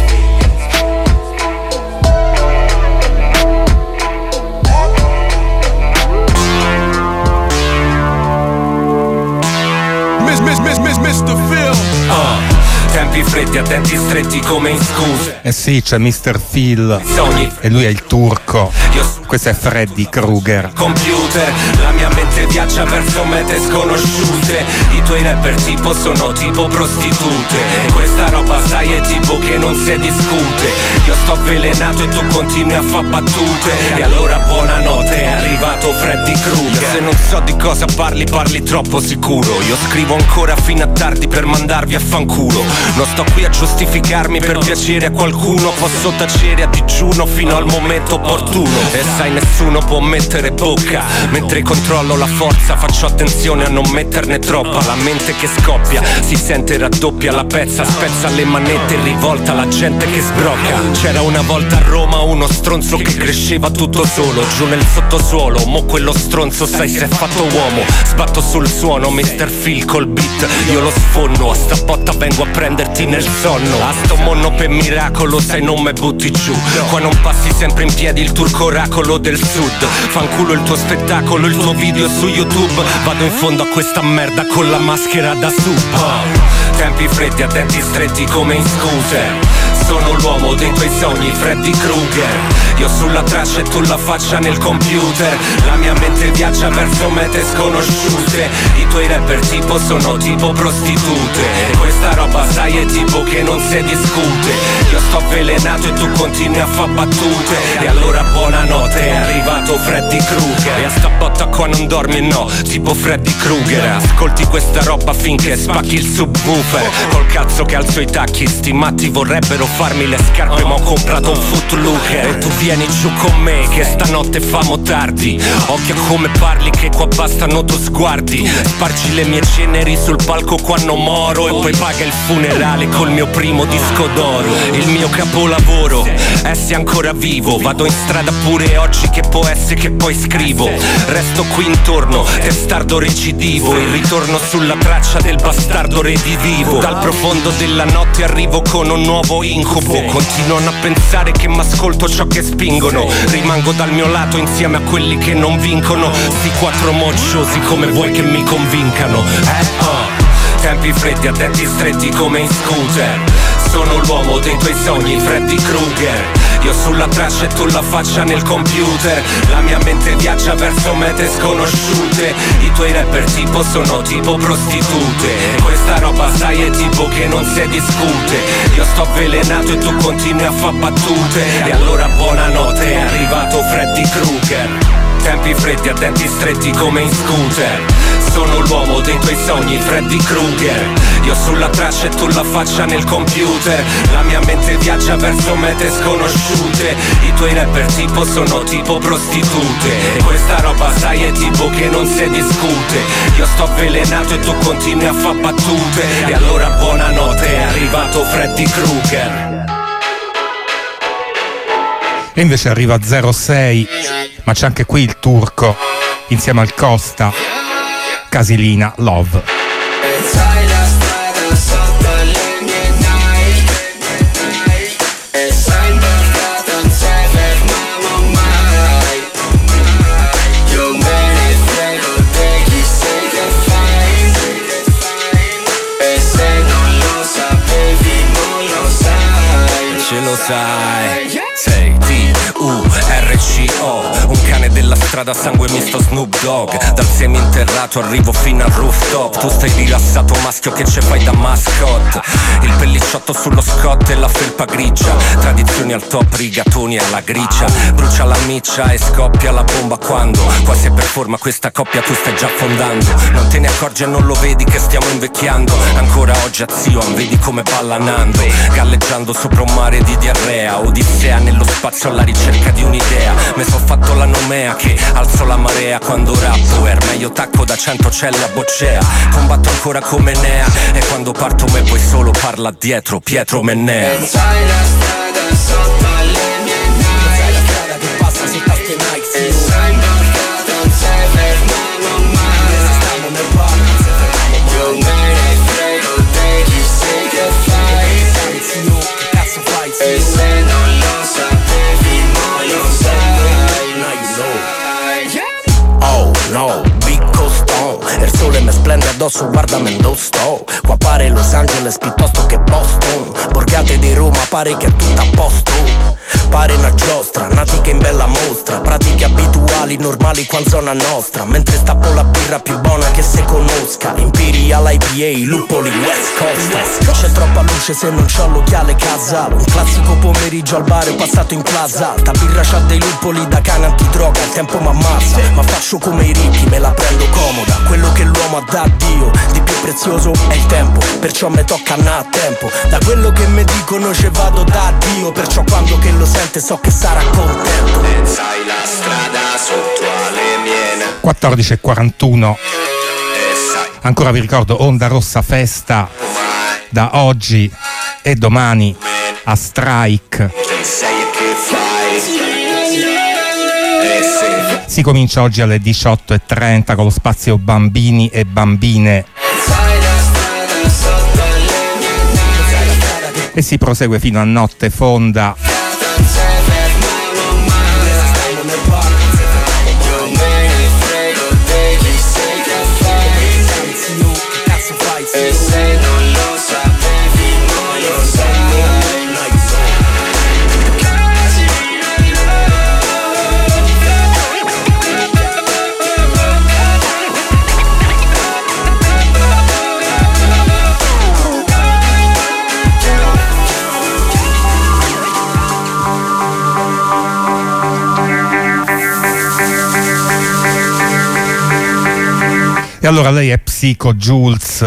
Speaker 15: mister Phil. Uh, tempi freddi a denti stretti come in scuse.
Speaker 9: Eh sì, c'è mister Phil
Speaker 15: Sogni.
Speaker 9: e lui è il turco. Questo è Freddy Krueger.
Speaker 15: Computer, la mia mente viaggia verso mete sconosciute. I tuoi rapper tipo sono tipo prostitute. Questa roba sai è tipo che non si discute. Io sto avvelenato e tu continui a fa battute. E allora buonanotte, è arrivato Freddy Krueger. Se non so di cosa parli, parli troppo sicuro. Io scrivo ancora fino a tardi per mandarvi a fanculo. Non sto qui a giustificarmi per piacere a qualcuno. Posso tacere a digiuno fino al momento opportuno. E sai nessuno può mettere bocca. Mentre controllo la forza faccio attenzione a non metterne troppa. La mente che scoppia si sente raddoppia la pezza. Spezza le manette e rivolta la gente che sbrocca. C'era una volta a Roma uno stronzo che cresceva tutto solo giù nel sottosuolo. Mo quello stronzo sai se è fatto uomo. Sbatto sul suono mister Phil col beat. Io lo sfonno, a sta botta vengo a prenderti nel sonno. A sto monno per miracolo sai non me butti giù. Qua non passi sempre in piedi il turco oracolo del sud. Fanculo il tuo spettacolo, il tuo video su YouTube. Vado in fondo a questa merda con la maschera da sub. uh, Tempi freddi a denti stretti come in scooter. Sono l'uomo dei tuoi sogni, Freddy Krueger. Io sulla traccia e tu la faccia nel computer. La mia mente viaggia verso mete sconosciute. I tuoi rapper tipo sono tipo prostitute. E questa roba sai è tipo che non si discute. Io sto avvelenato e tu continui a fa battute. E allora buonanotte, è arrivato Freddy Krueger. E a sta botta qua non dormi no, tipo Freddy Krueger. Ascolti questa roba finché spacchi il subwoofer. Col cazzo che alzo i tacchi, sti matti vorrebbero farmi le scarpe ma ho comprato un footlooker. E tu vieni giù con me che stanotte famo tardi. Occhio a come parli che qua bastano due sguardi. Spargi le mie ceneri sul palco quando moro. E poi paga il funerale col mio primo disco d'oro. Il mio capolavoro, essi ancora vivo. Vado in strada pure oggi che può essere che poi scrivo. Resto qui intorno, testardo recidivo. Il ritorno sulla traccia del bastardo redivivo. Dal profondo della notte arrivo con un nuovo incubo. Continuano a pensare che m'ascolto ciò che spingono. Rimango dal mio lato insieme a quelli che non vincono. Sti quattro mocciosi come vuoi che mi convincano. Eh uh. Tempi freddi a denti stretti come in scooter. Sono l'uomo dei tuoi sogni, Freddy Krueger.
Speaker 18: Io sulla traccia e tu la faccia nel computer. La mia mente viaggia verso mete sconosciute. I tuoi rapper tipo sono tipo prostitute. Questa roba sai è tipo che non si discute. Io sto avvelenato e tu continui a fa battute. E allora buonanotte, è arrivato Freddy Krueger. Tempi freddi a denti stretti come in scooter. Sono l'uomo dei tuoi sogni, Freddy Krueger. Io sulla traccia e tu la faccia nel computer. La mia mente viaggia verso mete sconosciute. I tuoi rapper tipo sono tipo prostitute. E questa roba sai è tipo che non si discute. Io sto avvelenato e tu continui a fa battute. E allora buonanotte, è arrivato Freddy Krueger.
Speaker 9: E invece arriva zero sei, ma c'è anche qui il turco insieme al Costa. Casilina, Love.
Speaker 13: E sai la strada sotto le mie night. E sai imbarcata non si fermiamo mai. Io me ne frego di chi sei che fai. E se non lo sapevi non lo sai.
Speaker 18: Ce lo sai. Sei T U R C O, un cane della strada, sangue misto Snoop Dogg. Dal seminterrato arrivo fino al rooftop. Tu stai rilassato maschio che ce fai da mascot. Il pellicciotto sullo scotto e la felpa grigia. Tradizioni al top, rigatoni alla gricia. Brucia la miccia e scoppia la bomba quando quasi per forma questa coppia tu stai già affondando. Non te ne accorgi e non lo vedi che stiamo invecchiando. Ancora oggi a Zion vedi come balla Nando, galleggiando sopra un mare di diarrea. Odissea nello spazio alla ricerca di un'idea. Me so fatto la nomea che alzo la marea quando rappo. Er meglio tacco da cento celle a boccea. Combatto ancora come Nea e quando parto me poi solo parla dietro Pietro Mennea.
Speaker 13: E sai la strada sotto le mie night. Sai la strada che passa sotto a ste Nike. E sai imbarcata non si fermiamo mai. Stiamo nel bar non si fermiamo mai. Io me ne frego di chi sei che fai. Che cazzo fai? E se non lo sapevi non lo sai.
Speaker 19: Oh no, big costone. Il sole mi splende addosso, guardami dove sto. Qua pare Los Angeles piuttosto che Boston. Borgate di Roma pare che è tutto a posto. Pare una giostra, nati che in bella mostra. Pratiche abituali, normali qua in zona nostra. Mentre stappo la birra più buona che se conosca. Imperial I P A, lupoli West Coast. C'è troppa luce se non c'ho l'occhiale casale. Un classico pomeriggio al bar è passato in plaza alta. Birra c'ha dei lupoli da cane antidroga. Il tempo m'ammazza, ma faccio come i ricchi, me la prendo comoda. Quello che l'uomo ha da Dio di più prezioso è il tempo. Perciò me tocca andare a tempo. Da quello che mi dicono ce vado da Dio. Perciò quando che lo sente so che sarà contento.
Speaker 13: E sai la strada sotto alle mie.
Speaker 9: quattordici e quarantuno. Ancora vi ricordo Onda Rossa Festa da oggi e domani a Strike. Si comincia oggi alle diciotto e trenta con lo spazio bambini e bambine e si prosegue fino a notte fonda.
Speaker 13: E se non lo sapevi non lo sai.
Speaker 9: E allora lei è Psycho Jules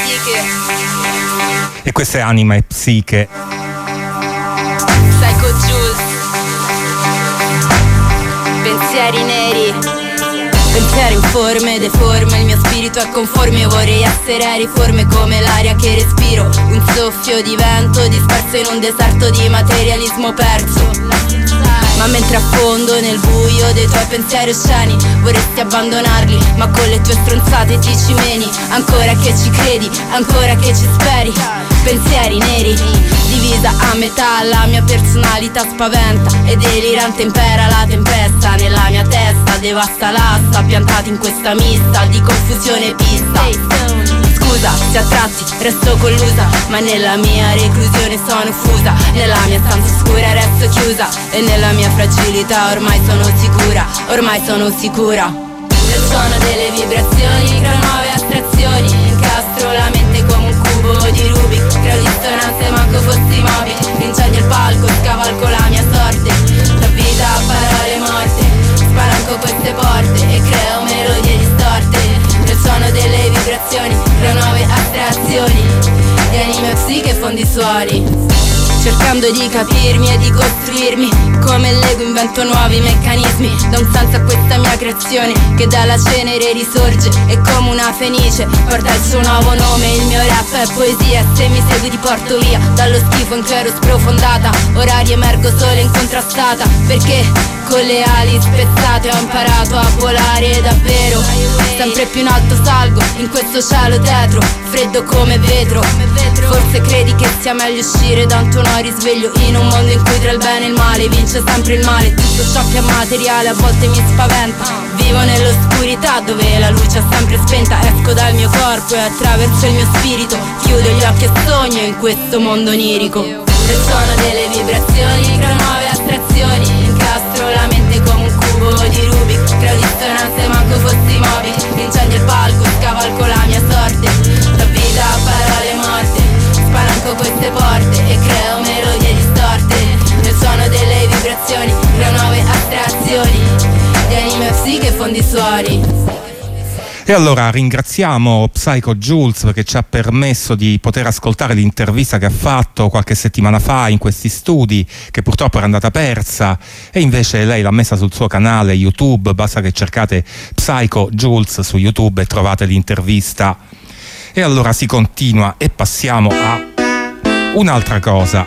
Speaker 9: e questa è Anima e Psiche.
Speaker 20: Psycho Jules. Pensieri neri. Pensieri informe, deforme, il mio spirito è conforme. Vorrei essere riforme come l'aria che respiro. Un soffio di vento disperso in un deserto di materialismo perso. Ma mentre affondo nel buio dei tuoi pensieri osceni, vorresti abbandonarli, ma con le tue stronzate ti ci meni. Ancora che ci credi, ancora che ci speri. Pensieri neri, divisa a metà, la mia personalità spaventa e delirante impera la tempesta. Nella mia testa devasta l'asta, piantata in questa mista di confusione e pista. scusa, se a tratti resto collusa, ma nella mia reclusione sono fusa, nella mia stanza oscura resto chiusa, e nella mia fragilità ormai sono sicura, ormai sono sicura. Nel suono delle vibrazioni creo nuove astrazioni, incastro la mente come un cubo di Rubik, creo dissonanze manco fossi mobili, incendio il palco, scavalco la mia sorte, la vita a parole morte, spalanco queste porte e creo melodie distorte. Nel suono delle vibrazioni creo nuove astrazioni, di anime psiche fondi suoni, cercando di capirmi e di costruirmi, come Lego invento nuovi meccanismi, da un senso a questa mia creazione che dalla cenere risorge e come una fenice porta il suo nuovo nome. Il mio rap è poesia, se mi segui ti porto via dallo schifo in cui ero sprofondata, ora riemergo solo incontrastata, perché con le ali spezzate ho imparato a volare davvero, sempre più in alto salgo in questo cielo tetro, freddo come vetro. Forse credi che sia meglio uscire da un tuo risveglio in un mondo in cui tra il bene e il male vince sempre il male. Tutto ciò che è materiale a volte mi spaventa, vivo nell'oscurità dove la luce è sempre spenta, esco dal mio corpo e attraverso il mio spirito chiudo gli occhi e sogno in questo mondo onirico. Nel suono delle vibrazioni creo nuove astrazioni, incastro la mente come un cubo di Rubik, creo dissonanze manco fossi mobili, incendio il palco, scavalco la mia sorte, la vita a parole morte, spalanco queste porte e creo melodie distorte. Nel suono delle vibrazioni creo nuove astrazioni, di anime psiche fondi suoni.
Speaker 9: E allora ringraziamo Psycho Jules perché ci ha permesso di poter ascoltare l'intervista che ha fatto qualche settimana fa in questi studi, che purtroppo era andata persa, e invece lei l'ha messa sul suo canale YouTube, basta che cercate Psycho Jules su YouTube e trovate l'intervista. E allora si continua e passiamo a un'altra cosa.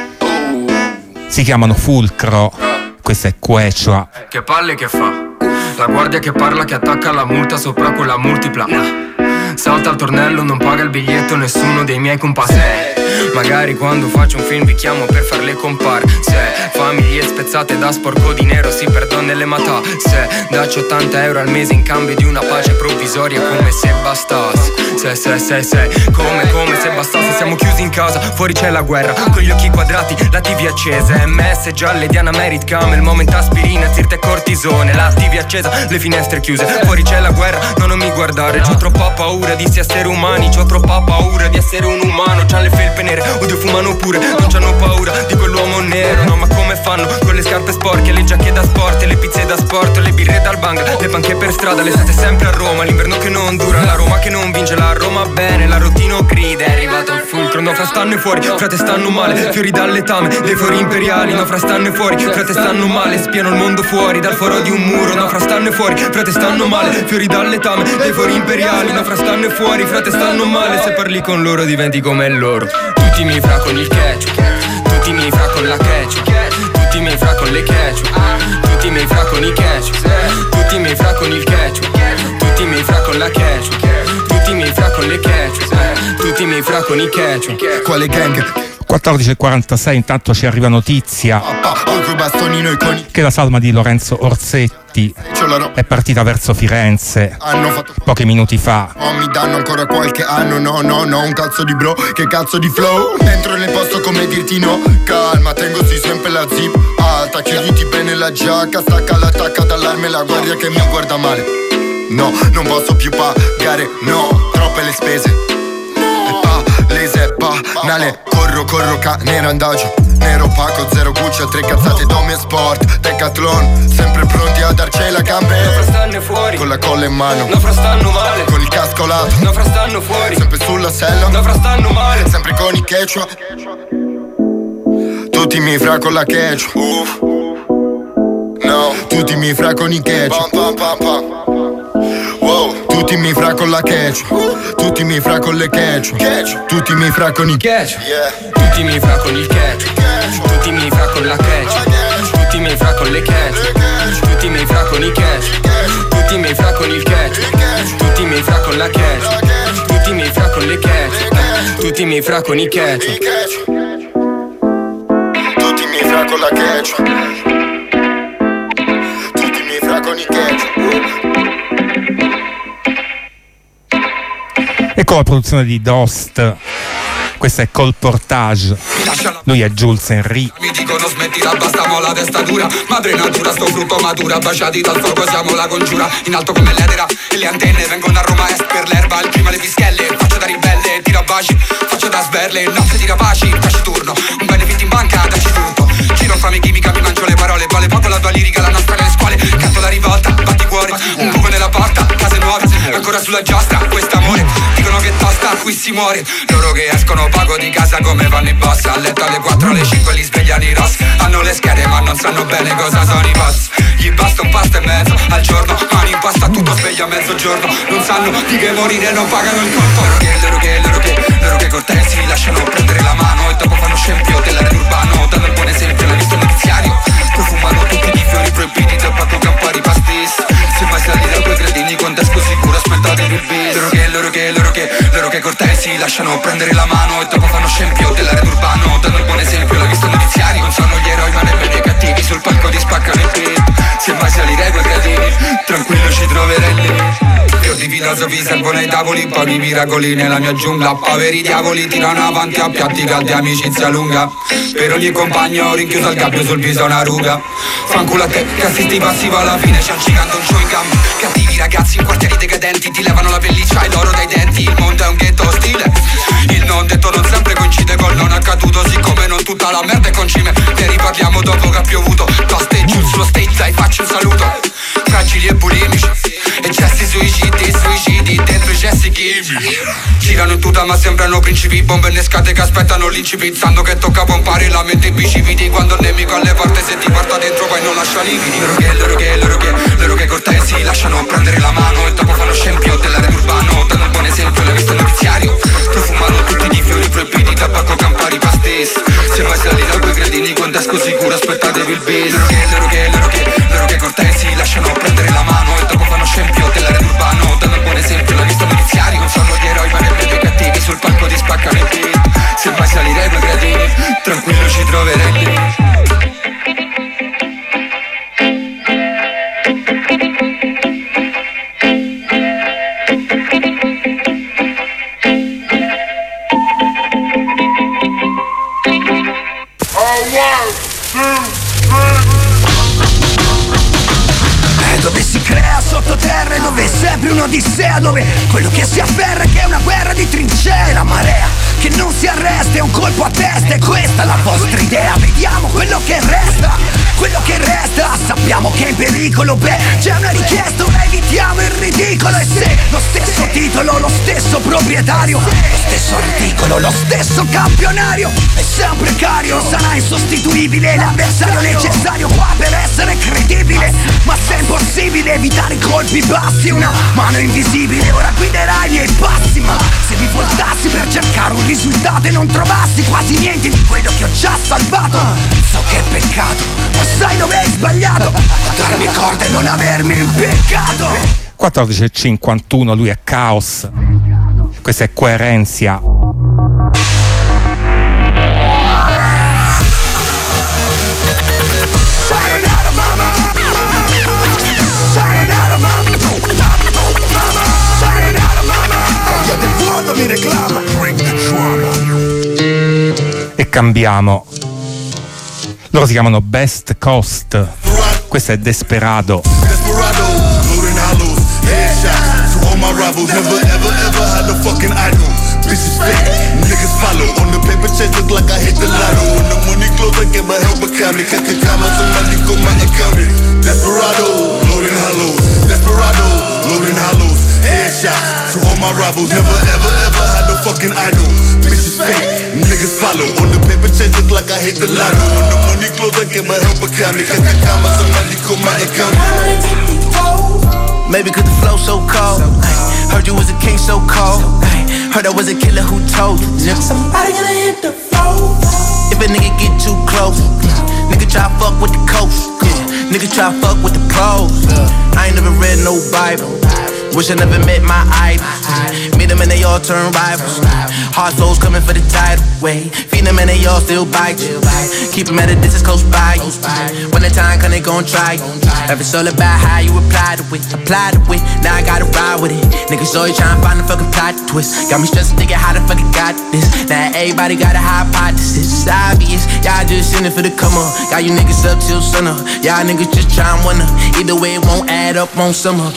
Speaker 9: Si chiamano Fulcro, questa è Quechua.
Speaker 21: Che palle che fa? La guardia che parla, che attacca la multa sopra quella multipla. Salta al tornello, non paga il biglietto nessuno dei miei compassi. Magari quando faccio un film vi chiamo per far le comparse. Famiglie spezzate da sporco di nero, si perdono le matase. Dacci ottanta euro al mese in cambio di una pace provvisoria, come se bastasse. Se, se, se, se, come, come se bastasse. Siamo chiusi in casa, fuori c'è la guerra, con gli occhi quadrati, la tivù accesa. M S gialle, Diana Merit Camel, moment aspirina, Zirte e cortisone. La tivù accesa, le finestre chiuse, fuori c'è la guerra, no non mi guardare. C'ho troppa paura di si essere umani, c'ho troppa paura di essere un umano. C'han le felpe nere, odio fumano pure, non c'hanno paura di quell'uomo nero. No ma come fanno con le scarpe sporche, le giacche da sport, le pizze da sport, le birre dal bang, le panche per strada, l'estate sempre a Roma, l'inverno che non dura, la Roma che non vince, la Roma bene, la Rotino grida, è arrivato il fulcro. No fra stanno e fuori, frate stanno male, fiori dal letame, dei fori imperiali. No fra stanno e fuori, frate stanno male, spiano il mondo fuori dal foro di un muro. No fra stanno e fuori, frate stanno male, fiori dal letame, dei fori imperiali. No fra stanno e fuori, frate stanno male, se parli con loro diventi come loro. Tutti i miei fra con il ketchup, tutti i miei fra con la ketchup, tutti i miei fra con le ketchup, tutti i miei fra con i ketchup, tutti i miei fra con il ketchup, tutti i miei fra con la ketchup, tutti i miei fra con le ketchup, tutti i miei fra con i ketchup.
Speaker 6: Quale gang?
Speaker 9: quattordici e quarantasei, intanto ci arriva notizia che la salma di Lorenzo Orsetti è partita verso Firenze pochi minuti fa.
Speaker 6: Oh, mi danno ancora qualche anno, no, no, no, un cazzo di bro, che cazzo di flow. Entro nel posto come dirti no, calma, tengo sì sempre la zip alta, chiuditi bene la giacca, stacca l'attacca dall'arma e la guardia che mi guarda male. No, non posso più pagare, no, troppe le spese. Palese, banale, corro, corro, ca, nero andagio, nero opaco, zero Gucci, tre cazzate, Domi e Sport, Decathlon, sempre pronti a darci la gambe.
Speaker 21: No fra stanno fuori,
Speaker 6: con la colla in mano,
Speaker 21: no fra stanno male,
Speaker 6: con il casco lato,
Speaker 21: no fra stanno fuori,
Speaker 6: sempre sulla sella,
Speaker 21: no fra stanno male,
Speaker 6: sempre con i quechua, tutti mi fra con la quechua, uh. No, tutti mi fra con i quechua, pam, pam, pam, pam. Wow, tutti mi fra con la quechua, tutti mi fra con le quechua, tutti mi fra con i
Speaker 21: quechua, tutti mi fra con il quechua, tutti mi fra con la quechua, tutti mi fra con le quechua, tutti mi fra con i quechua, tutti mi fra con il quechua, tutti mi fra con la quechua, tutti mi fra con le quechua, tutti mi fra con i quechua,
Speaker 6: tutti mi fra con la quechua, tutti mi fra con i quechua.
Speaker 9: Ecco la produzione di Dost. Questa è Colportage. Lui è Jules Henry.
Speaker 1: Mi dicono smettila, basta, mola testa dura. Madre natura, sto frutto matura. Baciati dal fuoco, siamo la congiura. In alto come l'edera e le antenne vengono a Roma est per l'erba. Il clima, le fischelle, faccio da ribelle, tira baci, faccio da sberle. Notte di rapaci, taciturno, un benefit in banca, daci tutto. Giro fame chimica, mi mangio le parole. Vale poco la tua lirica, la nostra nelle scuole. Canto la rivolta, batti cuori, un buco nella porta. Case nuove, ancora sulla giostra. Quest'amore, dicono che tosta, qui si muore. Loro che escono pago di casa come vanno i boss. A letto alle quattro, alle cinque li svegliano i ross. Hanno le schede ma non sanno bene cosa sono i boss. Gli basta un pasto e mezzo al giorno, mani in pasta tutto sveglia a mezzogiorno. Non sanno di che morire, non pagano il conto. Loro che, loro che, loro che, loro che cortesi lasciano prendere la mano e dopo fanno scempio dell'area urbano. Dando il buon esempio, l'hai visto il notiziario. Profumano tutti di fiori proibiti da Paco Campari pastis. Se mai sali da quei gradini con desco sicuro aspettatevi il bis. Loro che, loro che, loro che, loro che cortesi lasciano prendere la mano e dopo fanno scempio dell'area urbano. Dando il buon esempio, l'hai visto il notiziario. Non sono gli eroi ma nemmeno i cattivi, sul palco ti spaccano il beat. Se mai salirei quei gradini, tranquillo ci troverai lì. Io di filosofi servono ai tavoli, pochi miracoli nella mia giungla. Poveri diavoli tirano avanti a piatti caldi, amicizia lunga. Per ogni compagno rinchiuso al gabbio sul viso una ruga. Fanculo a te che assisti passivo alla fine, ciancicando un chewing gum. Cattivi ragazzi in quartieri decadenti, ti levano la pelliccia e l'oro dai denti. Il mondo è un ghetto ostile, il non detto non sempre coincide col non accaduto. Siccome non tutta la merda è concime, ne riparliamo dopo che ha piovuto. Toste giù sullo stage, dai faccio un saluto. Fragili e bulimici e gesti suicidi, suicidi dentro i gesti chimici. Girano in tuta ma sembrano principi, bombe innescate che aspettano l'incipit. Sanno che tocca pompare la mente in bicipiti. Quando il nemico alle porte se ti porta dentro poi non lascia lividi. Loro che, loro che, loro che, loro che cortesi lasciano prendere la mano e dopo fanno scempio dell'area urbano. Danno un buon esempio, l'hai visto il notiziario. Profumano tutti di fiori proibiti da Paco Campari pastis. Se mai sali da quei gradini con desco sicuro aspettatevi il bis. Loro che, loro che, loro che, loro che cortesi lasciano prendere la mano e dopo fanno scempio dell'area urbano. Danno un buon esempio, l'hai visto il notiziario. Non sono gli eroi ma nemmeno i cattivi, sul palco ti spaccano il beat. Se mai salirei quei gradini, tranquillo ci troverai lì.
Speaker 10: Dove si crea sottoterra e dove è sempre un'odissea, dove quello che si afferra è che è una guerra di trincee. La marea che non si arresta è un colpo a testa, e questa è la vostra idea. Vediamo quello che resta, quello che resta. Sappiamo che è in pericolo, beh, c'è una richiesta, ora evitiamo il ridicolo. E se lo stesso titolo, lo stesso proprietario, lo stesso articolo, lo stesso campionario è sempre precario, sarà insostituibile l'avversario necessario qua per essere credibile. Ma se è impossibile evitare i colpi bassi, una mano invisibile ora guiderà i miei passi. Ma se mi voltassi per cercare un risultato e non trovassi quasi niente di quello che ho già salvato, so che è peccato, ma sai dove hai sbagliato? A darmi corda e non avermi impiccato.
Speaker 9: quattordici e cinquantuno, lui è Caos. Questa è Coerenzia. E cambiamo. Loro si chiamano Best Coast. Questo è Desperado.
Speaker 14: My rivals never ever ever had a fucking idol. Bitches fake, niggas follow. On the paper chase look like I hit the lotto. When the money close I get my help account. Cause comma somebody go my accountant. Desperado, loading hollows. Desperado, loading hollows. Headshots to all my rivals never ever ever had a fucking idol. Bitches fake, niggas follow. On the paper chase look like I hit the lotto. When the money close I get my help account. Cause comma somebody go my accountant.
Speaker 10: Maybe cause the flow so cold. Ay, heard you was a king so cold. Ay, heard I was a killer who told you. Nigga. Somebody gonna hit the flow. If a nigga get too close, yeah. Nigga try fuck with the coast. Yeah. Nigga try fuck with the pros. Yeah. I ain't never read no Bible.
Speaker 4: Wish I never met my idols. Meet them and they all turn rivals. Hard souls coming for the title. Wait, feed them and they all still bite you. Keep them at a distance close by you. When the time come, they gon' try you. If it's all about how you apply to it, apply to it. Now I gotta ride with it. Niggas always tryna find a fucking plot twist. Got me stressing, thinking how the fuck it got this. Now everybody got a hypothesis. It's obvious, y'all just in it for the come up. Got you niggas up till sun up. Y'all niggas just tryin' wonder. Either way, it won't add up on summer.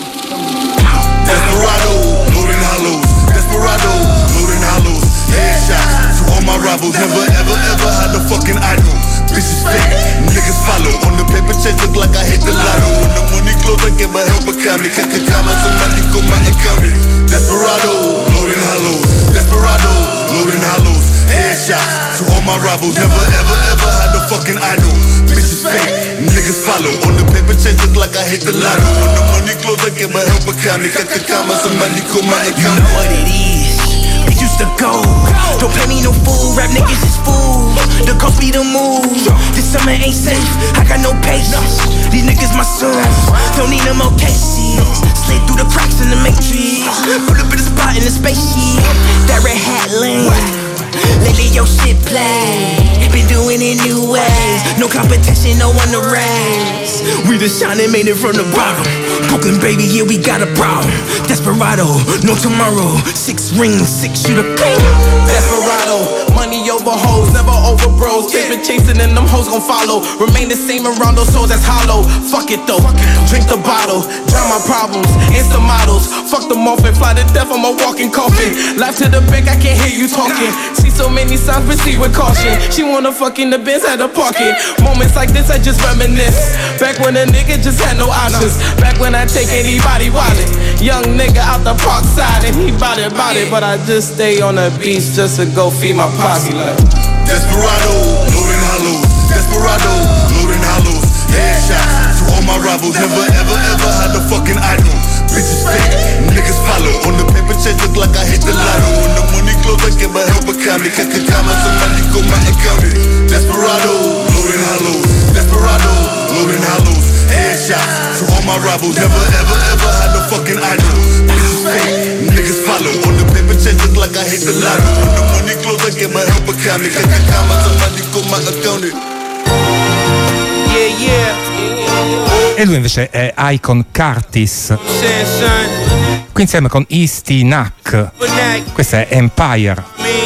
Speaker 14: Desperado, loading hollows. Desperado, loading hollows. Headshots to all my rivals. Never ever ever had a fucking idol. Bitches fake, niggas follow. On the paper chase look like I hit the lotto. When the money close, I get my help account. Kakakama, somebody go my account. Desperado, loading hollows. Desperado, loading hollows. Headshots to all my rivals. Never ever ever had a fucking idol. Bitches fake, niggas follow. On the paper chase look like I hit the lotto. When the money close, I get my help account. Kakakama, somebody go my account.
Speaker 4: You know what it is. They used to go. Don't play me no fool. Rap niggas is fools. The coast be the move. This summer ain't safe. I got no patience. These niggas my sons. Don't need no more cases. Slid through the cracks in the matrix. Put up in the spot in the spaceship. That red hat lane. Lately your shit play. Been doing it new ways. No competition, no one to race. We the shining made it from the bottom. Brooklyn baby, yeah we got a problem. Desperado, no tomorrow. Six rings, six shoot a king. Desperado, money over hoes, never over bros. Keep it chasing and them hoes gon' follow. Remain the same around those souls that's hollow. Fuck it though, drink the bottle. Drown my problems, instant models. Fuck them off and fly to death, I'm a walking coffin. Life to the bank, I can't hear you talking. See so many signs, proceed with caution. She wanna fuck in the Benz at the parking. Moments like this, I just reminisce. Back when a nigga just had no options. Back when I take anybody wallet. Young nigga out the park side and he bout it, bout it. But I just stay on the beach just to go feed my posse like
Speaker 14: Desperado, loading hollows. Desperado, loading hollows. Headshots to all my rivals. Never ever ever had a fucking idol. Bitches fake, niggas follow. On the paper chase look like I hit the lotto. When the money close, I get my help account. Kakakama, somebody go my account. Desperado, loading hollows. Desperado, loading hollows. Headshots to all my rivals. Never ever ever had a fucking idol. Bitches fake, niggas follow. On the paper chase look like I hit the lotto. When the money close, I get my help account. Kakakama, somebody go my account.
Speaker 4: Yeah, yeah.
Speaker 9: E lui invece è Icon Curtis, qui insieme con Easty Knack. Questa è Empire.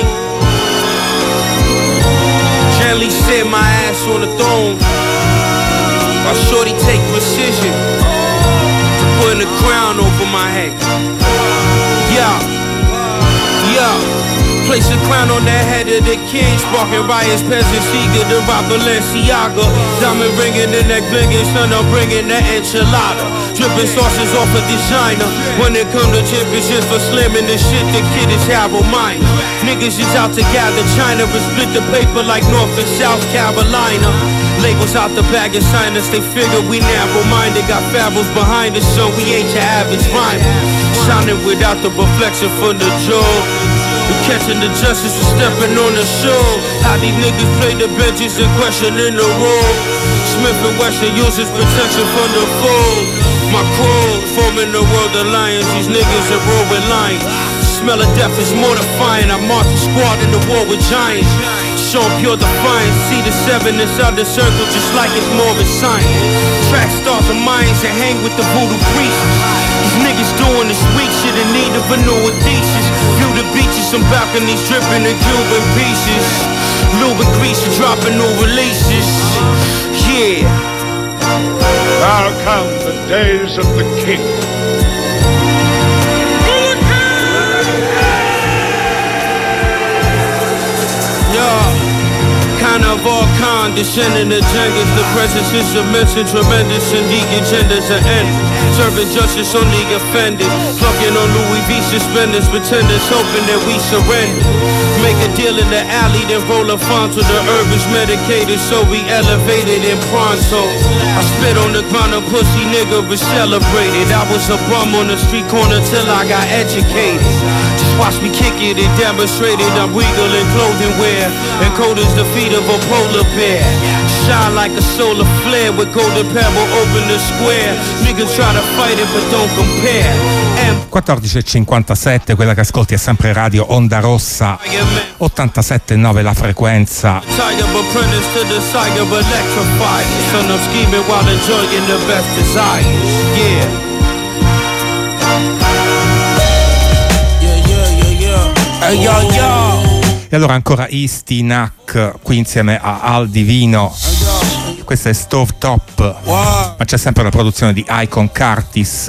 Speaker 22: Gently sit my ass on the throne while shorty take precision to putting a crown over my head. Yeah, yeah. Place a crown on the head of the king, sparking riots, peasants eager to rob Balenciaga. Diamond ringing, the neck blinging, son, I'm bringing the enchilada. Dripping sauces off a designer. When it come to championships for slamming the shit, the kid is Harold Miner. Niggas is out to gather China and split the paper like North and South Carolina. Labels out the bag and signers, they figure we narrow-minded. Got pharaohs behind us, so we ain't your average rhymer. Shining without the reflection from the jaw. We catching the justice for stepping on the show. How these niggas play the benches and questioning the role. Smith and Wesson uses protection from the foe. My crew forming the world alliance. These niggas are rolling lines. Smell of death is mortifying. I march the squad in the war with giants. Show pure defiance. See the seven inside the circle just like it's more of a science. Track stars of minds and hang with the voodoo priests. These niggas doing this weak shit in need of a new thesis. View the beaches, some balconies dripping in Cuban pieces. Lubin grease dropping new releases. Yeah.
Speaker 23: Now come the days of the king.
Speaker 22: Yeah. Kind of all kind, descending agendas. The presence is immense and tremendous, and the agendas are ended. Serving justice on the offended. Plucking on Louis V suspenders, pretenders hoping that we surrender. Make a deal in the alley, then roll a font to the herbs medicated, so we elevated in pronto. I spit on the ground, a pussy nigga was celebrated. I was a bum on the street corner till I got educated. Just watch me kick it and demonstrate it. I'm regal in clothing wear, and cold as the feet of a polar bear. Shine like a solar flare with golden pebble open the square. Niggas try to fight it but don't compare. And
Speaker 9: quattordici e cinquantasette, quella che ascolti è sempre Radio Onda Rossa, ottantasette virgola nove la frequenza.
Speaker 22: tiger apprentice to the tiger electrified. Son of scheming while enjoying the best desires. Yeah. Yeah, yeah, yeah, yeah. Hey, yo, yo.
Speaker 9: E allora ancora Isti, Nac, qui insieme a Al Divino. Questa è Stove Top, ma c'è sempre la produzione di Icon Curtis.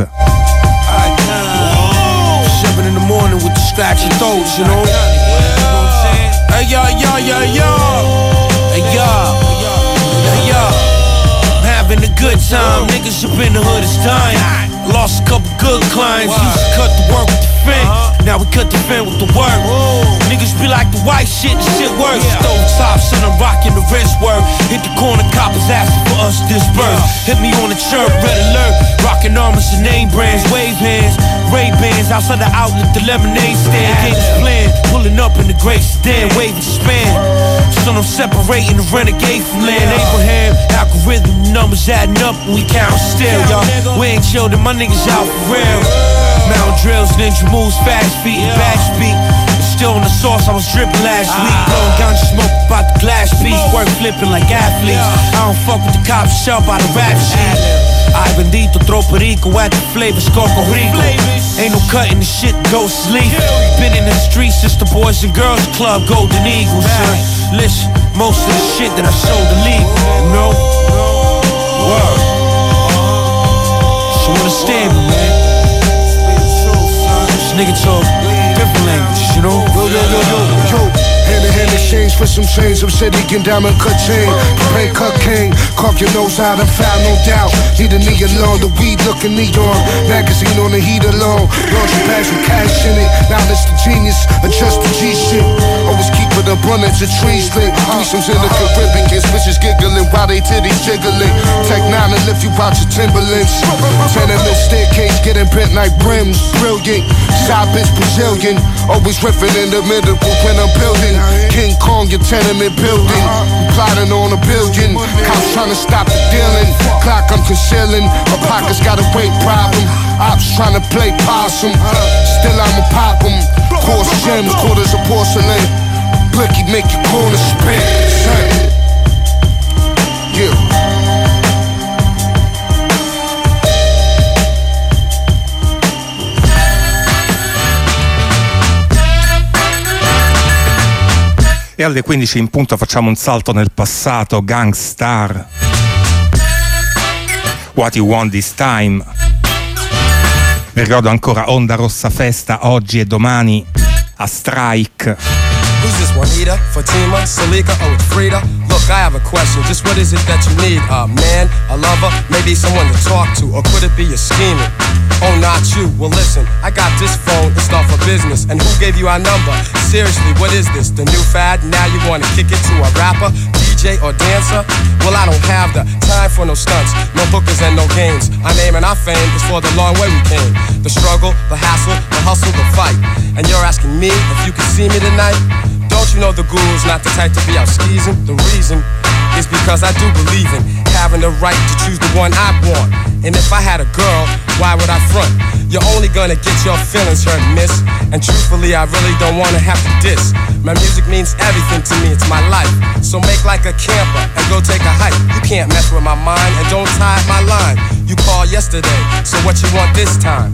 Speaker 22: Seven in the morning with the scratchy throats, you know. Hey yo, yo, yo, yo. Hey yo, hey yo. I'm having a good time. Niggas up in the hood is dying. Lost a couple good clients. Used to cut the work with the fin. Now we cut the fin with the work. Niggas be like the white shit, the shit works. Stove tops and I'm rocking the wrist work. Hit the corner, coppers asking for us disperse. Hit me on the chirp, red alert. Rocking armors and name brands, wave hands, Ray Bans outside the outlet, the lemonade stand. Games plan, pulling up in the great sedan, waving span. So I'm separating the renegade from land. Abraham, algorithm numbers adding up, and we count still, y'all. We ain't chillin', my niggas out for real. Mount drills, ninja moves, fast feet, and back speed. Still in the sauce, I was dripping last week. Blowing ganja smoke about the glass beats. Work flipping like athletes. I don't fuck with the cops, shell by the rap sheet. I bendito, troperico at the flavor, Scorco Rico. Ain't no cutting the shit, go sleep. Been in the streets since the Boys and Girls Club, Golden Eagles, son. Listen, most of the shit that I showed the league, you know? Word. So understand me, man. This nigga talk different languages, you know?
Speaker 2: Yo, yo, yo, yo, yo. Hand in hand exchange for some change. I'm Obsidian diamond cut chain. Pray cut king. Carve your nose out and foul, no doubt. Need a knee alone. The weed looking neon. Magazine on the heat alone. Laundry bags with cash in it. Now it's the genius. Adjust the G shit. Always keep it abundance of trees lit. Threesomes in the Caribbean. Bitches giggling while they titties jiggling. Tech nine and lift you out your Timberlands. Tenement staircase getting bent like brims. Brilliant. Side bitch Brazilian. Always riffing in the middle when I'm building. King Kong, your tenement building. We plotting on a billion. Cops trying to stop the dealing. Clock I'm concealing. My pockets got a weight problem. Ops trying to play possum. Still I'ma pop 'em. Coarse gems, quarters of porcelain. Blicky make your corner spin. Yeah.
Speaker 9: E alle quindici in punto facciamo un salto nel passato. Gangstar, What You Want This Time. Vi ricordo ancora Onda Rossa Festa oggi e domani a Strike.
Speaker 3: Who's this, Juanita, Fatima, Salika, oh it's Frida? Look, I have a question, just what is it that you need? A man, a lover, maybe someone to talk to, or could it be a scheming? Oh, not you, well listen, I got this phone, it's not for business, and who gave you our number? Seriously, what is this, the new fad? Now you wanna kick it to a rapper, D J or dancer? Well I don't have the time for no stunts, no hookers and no games. Our name and our fame is for the long way we came. The struggle, the hassle, the hustle, the fight. And you're asking me if you can see me tonight? Don't you know the guru's not the type to be out skeezing? The reason is because I do believe in having the right to choose the one I want. And if I had a girl, why would I front? You're only gonna get your feelings hurt, miss. And truthfully, I really don't wanna have to diss. My music means everything to me, it's my life. So make like a camper and go take a hike. You can't mess with my mind and don't tie up my line. You called yesterday, so what you want this time?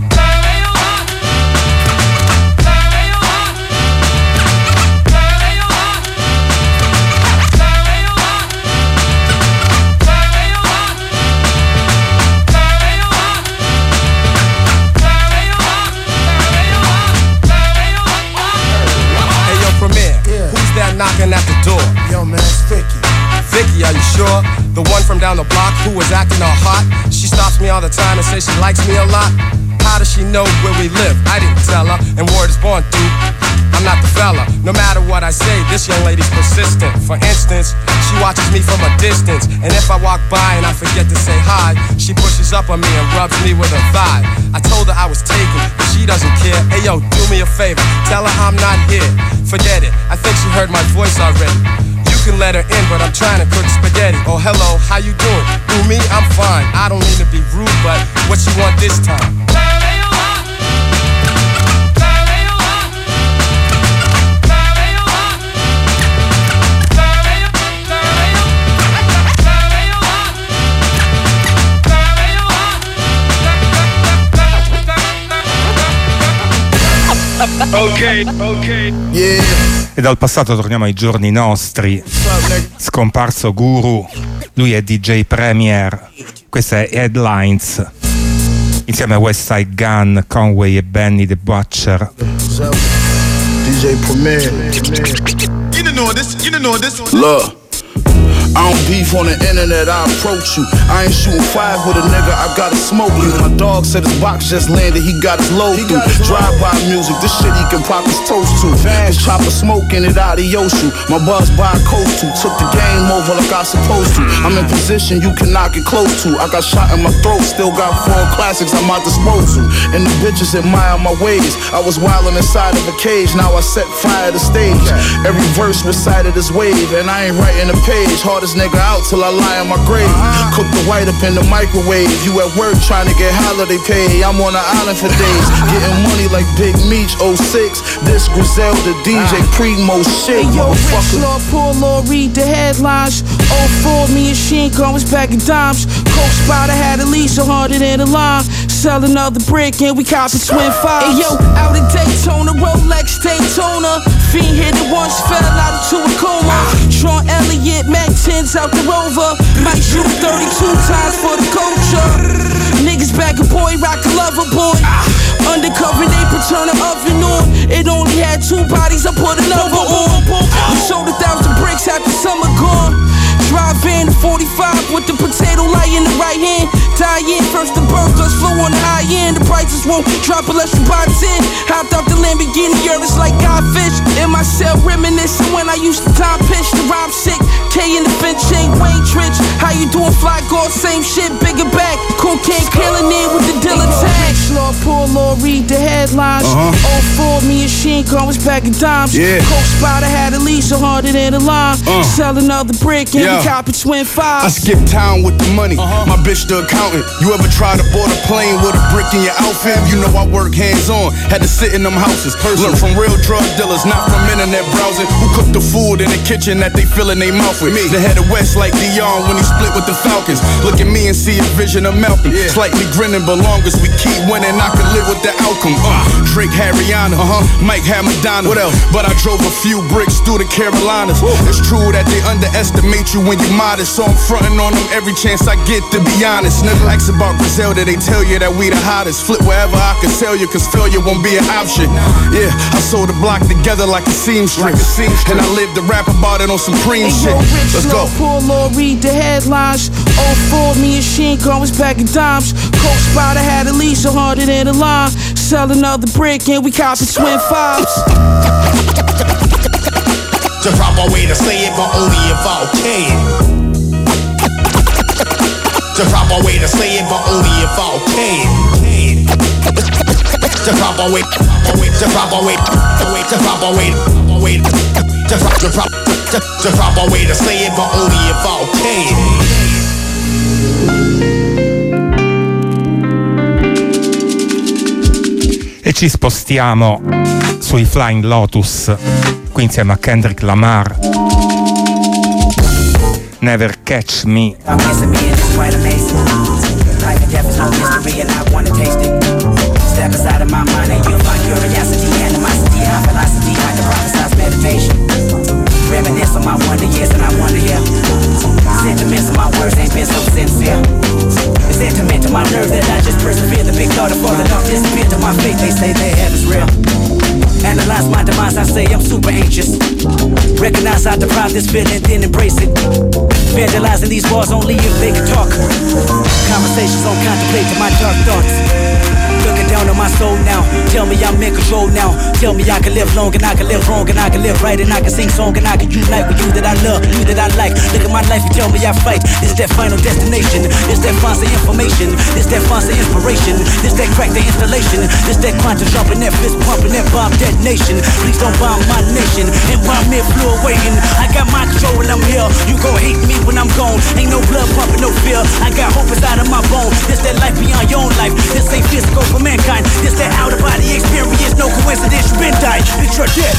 Speaker 3: Knocking at the door.
Speaker 2: Yo, man, it's Vicky.
Speaker 3: Vicky, are you sure? The one from down the block who was acting all hot? She stops me all the time and says she likes me a lot. How does she know where we live? I didn't tell her, and word is born, dude. I'm not the fella. No matter what I say, this young lady's persistent. For instance, she watches me from a distance, and if I walk by and I forget to say hi, she pushes up on me and rubs me with her thigh. I told her I was taken, but she doesn't care. Hey yo, do me a favor, tell her I'm not here. Forget it, I think she heard my voice already. You can let her in, but I'm trying to cook spaghetti. Oh, hello, how you doing? Who, me? I'm fine. I don't mean to be rude, but what you want this time?
Speaker 23: Ok, ok.
Speaker 9: Yeah. E dal passato torniamo ai giorni nostri. Scomparso Guru, lui è D J Premier, questa è Headlines, insieme a Westside Gun, Conway e Benny the Butcher.
Speaker 23: D J Premier. You don't know this, you don't know this. Look. I don't beef on the internet, I approach you. I ain't shooting five with a nigga, I gotta smoke you. My dog said his box just landed, he got his load through. Drive-by music, this shit he can pop his toast to. His chopper smoking it out of Yoshu. My buzz by a coast to. Took the game over like I supposed to. I'm in position you cannot get close to. I got shot in my throat, still got four classics at my disposal. And the bitches admire my ways. I was wildin' inside of a cage, now I set fire to stage. Every verse recited is wave, and I ain't writing a page. Hardest nigga out till I lie in my grave. Cook the white up in the microwave. You at work trying to get holiday pay. I'm on the island for days, getting money like Big Meech. oh six, this Griselda D J Primo shit.
Speaker 7: Hey yo, Rich Lord, poor Lord, read the headlines. oh four, me and Sheen Kong was back in dimes. Coke Spider had at least a hundred in the line. Sell another brick and we cop it twin five. Hey yo, out in Daytona, Rolex Daytona. Fiend hit it once, fell out into a coma. Sean Elliott, Mac tens out the Rover. Might shoot thirty-two times for the culture. Niggas back a boy, rock a lover boy. Undercover, they put turn the oven on. It only had two bodies, I put another on. We sold a thousand bricks after summer gone. Drive in the forty-five with the potato light in the right hand. Die in first the burgers, flow on the high end. The prices won't drop unless you buy ten. Hopped out the Lamborghini, Urus like Godfish. In my cell reminiscing when I used to time pitch. The rhyme sick, K in the bench, ain't Wayne Trich. How you doing, fly girl? Same shit, bigger back. Cocaine killing it with the Dilla tag. Lord, poor Lord, read the headlines.
Speaker 23: Uh-huh.
Speaker 7: oh four, me and Sheen Kong was back in dimes.
Speaker 23: Yeah.
Speaker 7: Coke Spider had at least a hundred in the line.
Speaker 23: Uh.
Speaker 7: Sell another brick and
Speaker 23: Yeah.
Speaker 7: we cop it twin five.
Speaker 23: I skip town with the money, uh-huh. My bitch the accountant. You ever try to board a plane with a brick in your outfit? You know I work hands on, had to sit in them houses. Learn from real drug dealers, not from internet browsing. Who cook the food in the kitchen that they fill in their mouth with? Me. The head of West like Dion when he split with the Falcons. Look at me and see a vision of Malcolm. Yeah. Slightly grinning, but long as we keep winning, I can live with the outcome. Uh, Drake had Rihanna, uh-huh. Mike had Madonna. What else? But I drove a few bricks through the Carolinas. Woo. It's true that they underestimate you when you modest, so I'm fronting on them every chance I get, to be honest. Nigga, ask about Griselda, they tell you that we the hottest. Flip wherever I can sell you, cause failure won't be an option. Yeah, I sold the block together like a seamstress, like a seamstress. And I lived to rap about it on Supreme
Speaker 7: hey,
Speaker 23: shit.
Speaker 7: yo, Rich
Speaker 23: Let's
Speaker 7: Lord,
Speaker 23: go.
Speaker 7: poor Lord, read the headlines. oh four, me and Sheen Kong was back in dimes. Coke Spider had at least a hundred in the line. Sell another brick and we cop it twin fives.
Speaker 8: The proper way to say it, but only if I can. The proper way to say it, but only if I can. The proper way, the proper way, the way, the proper way, the way, the proper, the proper way to say it, but only if I
Speaker 9: can. E ci spostiamo sui Flying Lotus, qui insieme a Kendrick Lamar. Never Catch Me.
Speaker 10: Quite amazing. Life and death is no mystery, and I wanna taste it. Step inside of my mind, and you'll find curiosity, animosity, high velocity, high to prophesize meditation. Reminisce on my wonder years, and I wonder, yeah. Sentiments of my words ain't been so sincere. It's intimate to my nerves that I just persevere. The big thought of falling off disappear to my faith. They say their heaven's real. Analyze my demise, I say I'm super anxious. Recognize I deprive this feeling, then embrace it. Vandalizing these walls only if they can talk. Conversations on contemplate to my dark thoughts. Looking down on my soul now,
Speaker 16: Tell me I'm in control now. Tell me I can live long and I can live wrong and I can live right and I can sing song and I can unite with you that I love, you that I like. Look at my life, you tell me I fight. It's that final destination. It's that fancy information. It's that fancy inspiration. It's that crack the installation. It's that quantum jumping, that fist pumping, that bomb detonation. Please don't bomb my nation. And bomb me flew waiting. I got my control when I'm here. You gon' hate me when I'm gone. Ain't no blood pumping, no fear. I got hope inside of my bones. This that life beyond your own life. This ain't physical for mankind. This that out of body experience. No coincidence, you been dying. It's your death.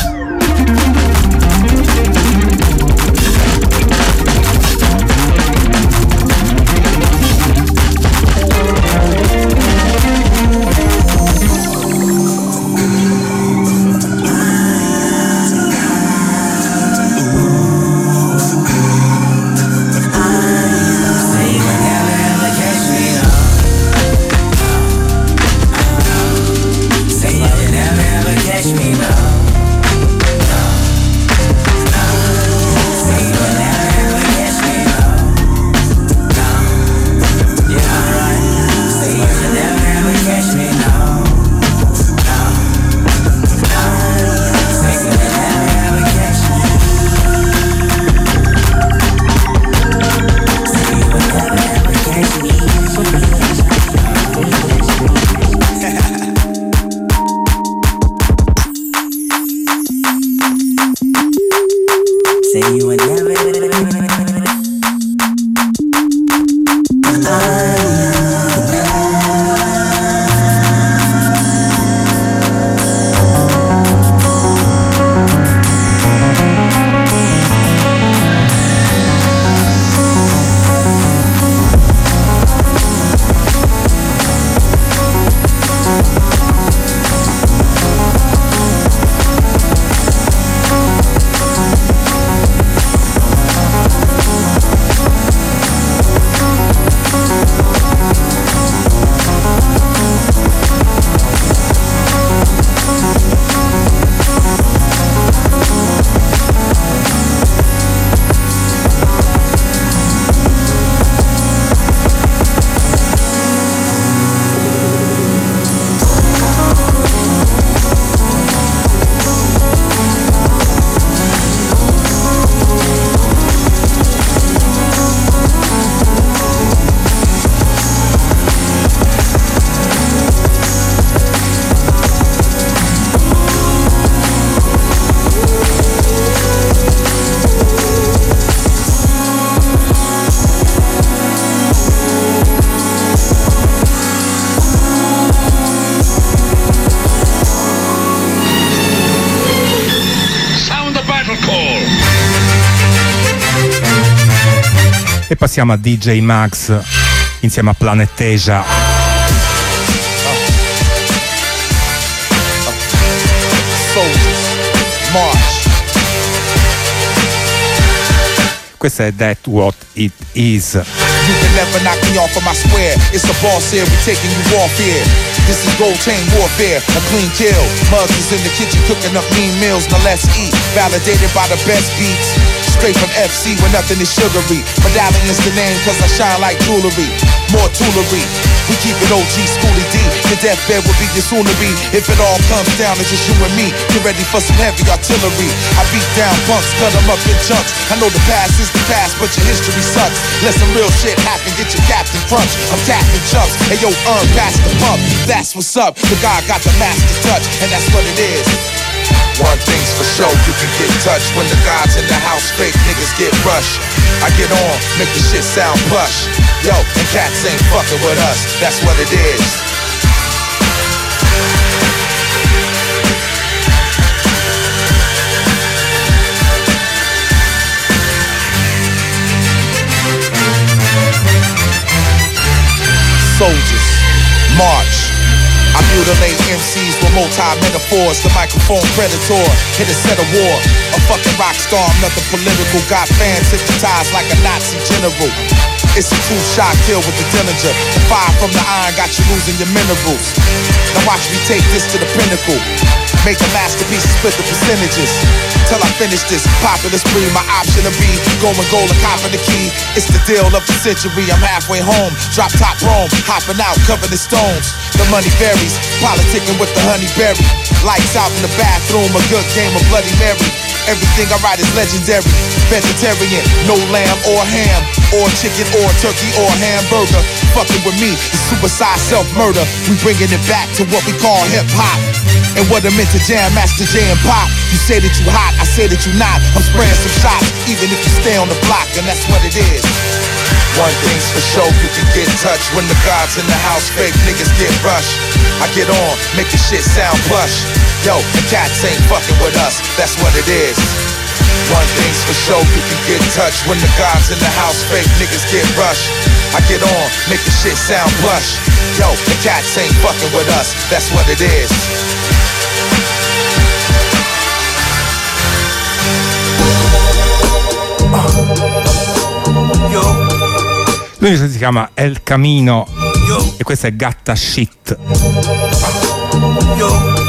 Speaker 9: E passiamo a D J Max insieme a Planet Asia. Questa è That What It Is.
Speaker 8: You can never knock me off of my square. It's the boss here, we taking you off here. This is gold chain warfare, a clean kill. Muggs is in the kitchen cooking up mean meals. Now let's eat, validated by the best beats. Straight from F C when nothing is sugary. Medallion's the name cause I shine like jewelry. More toolery, we keep it O G, Schoolie D. Your deathbed will be your soonery. If it all comes down, it's just you and me. Get ready for some heavy artillery. I beat down punks, cut them up in chunks. I know the past is the past, but your history sucks. Let some real shit happen, get your captain crunch. I'm tapping chumps, hey yo, earn past the pump. That's what's up, the guy got the master touch, and that's what it is. One thing's for sure, you can get touched. When the guys in the house fake, niggas get rushed. I get on, make the shit sound plush. Yo, and cats ain't fucking with us, that's what it is. Soldiers, march. I mutilate M Cs with multi-metaphors. The microphone predator, hit a set of war. A fucking rock star, I'm nothing political. Got fans hypnotized like a Nazi general. It's a two-shot kill with the Dillinger. The fire from the iron got you losing your minerals. Now watch me take this to the pinnacle. Make a masterpiece and split the percentages. Till I finish this popular spree, my option to be going gold and copping the key. It's the deal of the century, I'm halfway home. Drop top Rome, hopping out, covered in stones. The money varies, politicking with the honey berry. Lights out in the bathroom, a good game of Bloody Mary. Everything I write is legendary. Vegetarian, no lamb or ham, or chicken or turkey or hamburger. Fucking with me is suicide, self-murder. We bringing it back to what we call hip-hop. And what I'm into jam, master J and pop. You say that you hot, I say that you not. I'm spraying some shots, even if you stay on the block, and that's what it is. One thing's for sure, you can get touched. When the gods in the house, fake niggas get rushed. I get on, make the shit sound plush. Yo, the cats ain't fucking with us, that's what it is. One thing's for sure, you can get touched. When the gods in the house, fake niggas get rushed. I get on, make the shit sound plush. Yo, the cats ain't fucking with us, that's what it is.
Speaker 9: Lui si chiama El Camino e questa è Gatta Shit.
Speaker 4: Yo,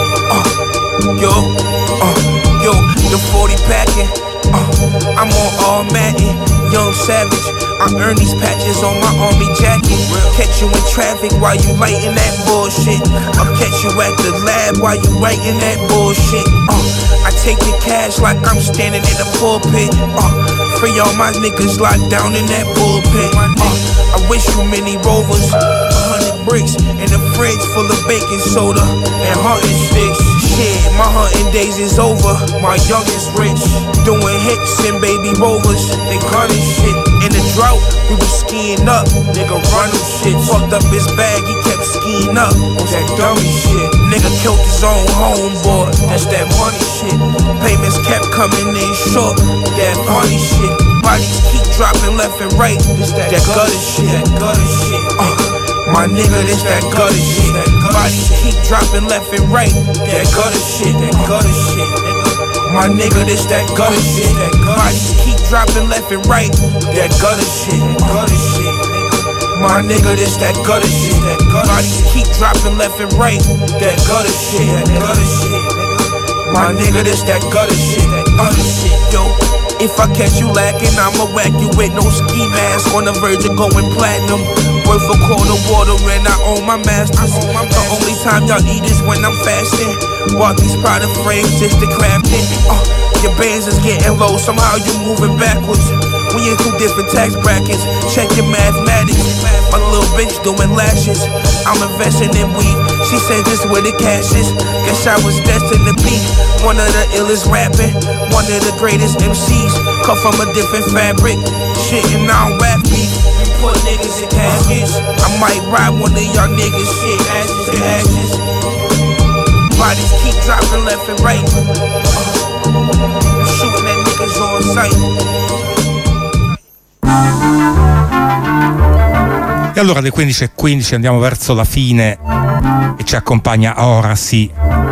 Speaker 4: uh, yo, uh, yo, the forty packing, uh, I'm on all matting, young savage. I earn these patches on my army jacket. Catch you in traffic while you lighting that bullshit. I'll catch you at the lab while you writing that bullshit. Uh, I take your cash like I'm standing in the pulpit. Uh, free all my niggas locked down in that bullpen. Uh, I wish you many rovers, a hundred bricks, and a fridge full of baking soda and hunting sticks. Shit, my hunting days is over. My youngest rich, doing hicks and baby rovers. They gunning shit. In the drought, we was skiing up. Nigga running shit. Fucked up his bag, he kept skiing up. On that dummy shit. Nigga killed his own homeboy. That's that money shit. Payments kept coming in short. That funny shit. Bodies keep dropping left and right. This that, that gutter shit. That gutter shit. Uh. My nigga, this that gutter shit. Bodies keep dropping left and right. That gutter shit, that gutter shit. My nigga, this that gutter shit. Bodies keep dropping left and right. That gutter shit, that gutter shit. My nigga, this that gutter shit. Bodies keep dropping left and right. That gutter shit, that gutter shit. My nigga, this that gutter shit, that gutter shit, yo. If I catch you lacking, I'ma whack you with no ski mask. On the verge of going platinum. Worth a quarter water and I own my masters. The only time y'all eat is when I'm fasting. Bought these Prada frames just to craft it. Uh, your bands is getting low, somehow you moving backwards. We in two different tax brackets, check your mathematics. My little bitch doing lashes, I'm investing in weed. She said this where the cash is. Guess I was destined to be one of the illest rapping, one of the greatest M Cs. Cut from a different fabric, shit and I don't rap beef. We put niggas in caskets, I might ride one of y'all niggas, shit, ashes to ashes. Bodies keep dropping left and right. I'm shooting at niggas on sight.
Speaker 9: E allora alle quindici e quindici andiamo verso la fine e ci accompagna Ora Sì.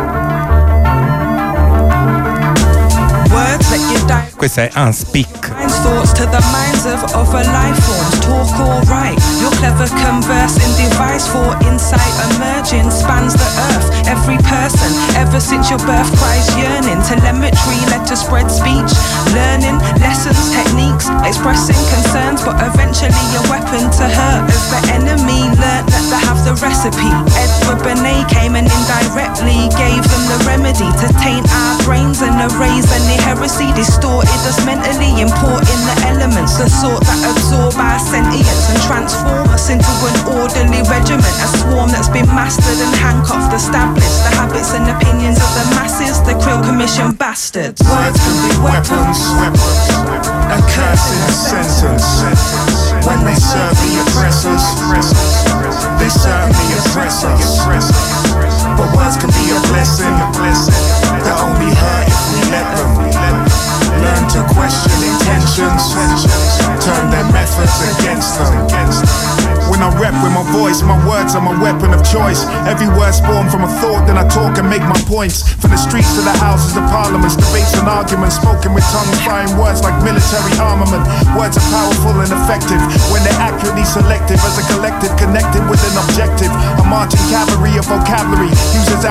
Speaker 9: Questa è Unspeak.
Speaker 5: Thoughts to the minds of other life forms. Talk or write, your clever conversing device for insight emerging spans the earth. Every person ever since your birth cries yearning. Telemetry led to spread speech, learning lessons, techniques, expressing concerns, but eventually a weapon to hurt as the enemy learnt that they have the recipe. Edward Bernays came and indirectly gave them the remedy to taint our brains and erase any heresy distorted us mentally, importing the elements, the sort that absorb our sentience and transform us into an orderly regiment, a swarm that's been mastered and handcuffed, established the habits and opinions of the masses, the Krill Commission bastards.
Speaker 2: Words can be weapons, a curse in a sentence. When they serve the oppressors, they certainly oppress us. But words can be a blessing, that only hurt if we let them. Learn to question intentions, turn their methods against them. When I rap with my voice, my words are my weapon of choice. Every word's born from a thought, then I talk and make my points. From the streets to the houses of parliaments, debates and arguments, spoken with tongues, firing words like military armament. Words are powerful and effective when they're accurately selective. As a collective connected with an objective, a marching cavalry of vocabulary uses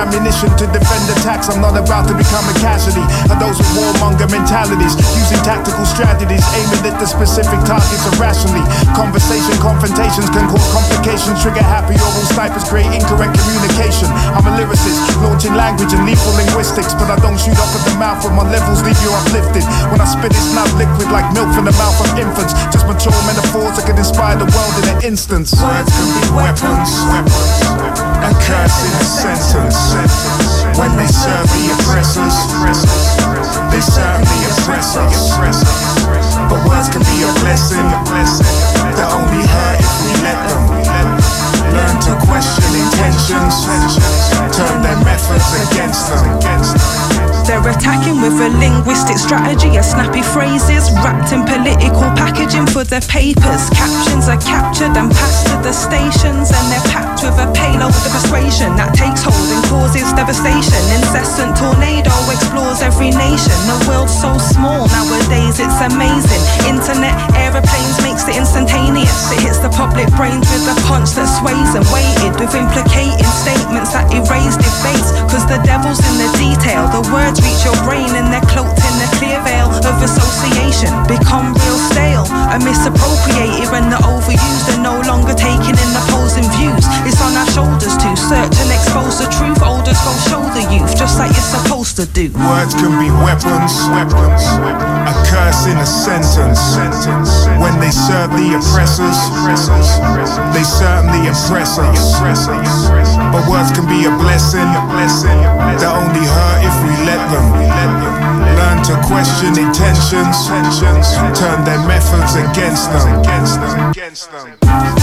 Speaker 11: ammunition to defend attacks. I'm not about to become a casualty of those with warmonger mentalities, using tactical strategies, aiming at the specific targets irrationally. Conversation confrontations can cause complications, trigger happy oral snipers, create incorrect communication. I'm a lyricist, launching language and lethal linguistics, but I don't shoot up at the mouth when my levels leave you uplifted. When I spit it's not liquid like milk from the mouth of infants, just mature metaphors that can inspire the world in an instance. Words can be weapons, a curse in a sentence. When they serve the oppressors, they certainly oppress us. But words can be a blessing that only hurt if we let them. Learn to question intentions, turn their methods against them.
Speaker 5: They're attacking with a linguistic strategy of snappy phrases wrapped in political packaging for their papers. Captions are captured and passed to the stations, and they're packed with a payload of persuasion that takes hold and causes devastation. Incessant tornado explores every nation. The world's so small nowadays, it's amazing. Internet, aeroplanes makes it instantaneous. It hits the public brains with a punch that sways and weighted with implicating statements that erase debates. Cause the devil's in the detail. The words reach your brain and they're cloaked in the clear veil of association. Become real stale and misappropriated when they're overused and no longer taking in opposing views. It's on our shoulders to search and expose the truth. Olders go show the youth just like you're supposed to do.
Speaker 11: Words can be weapons, weapons, a curse in a sentence. When they serve the oppressors, they certainly oppress us. But words can be a blessing that only hurt if we let them. Learn to question intentions, turn their methods against them.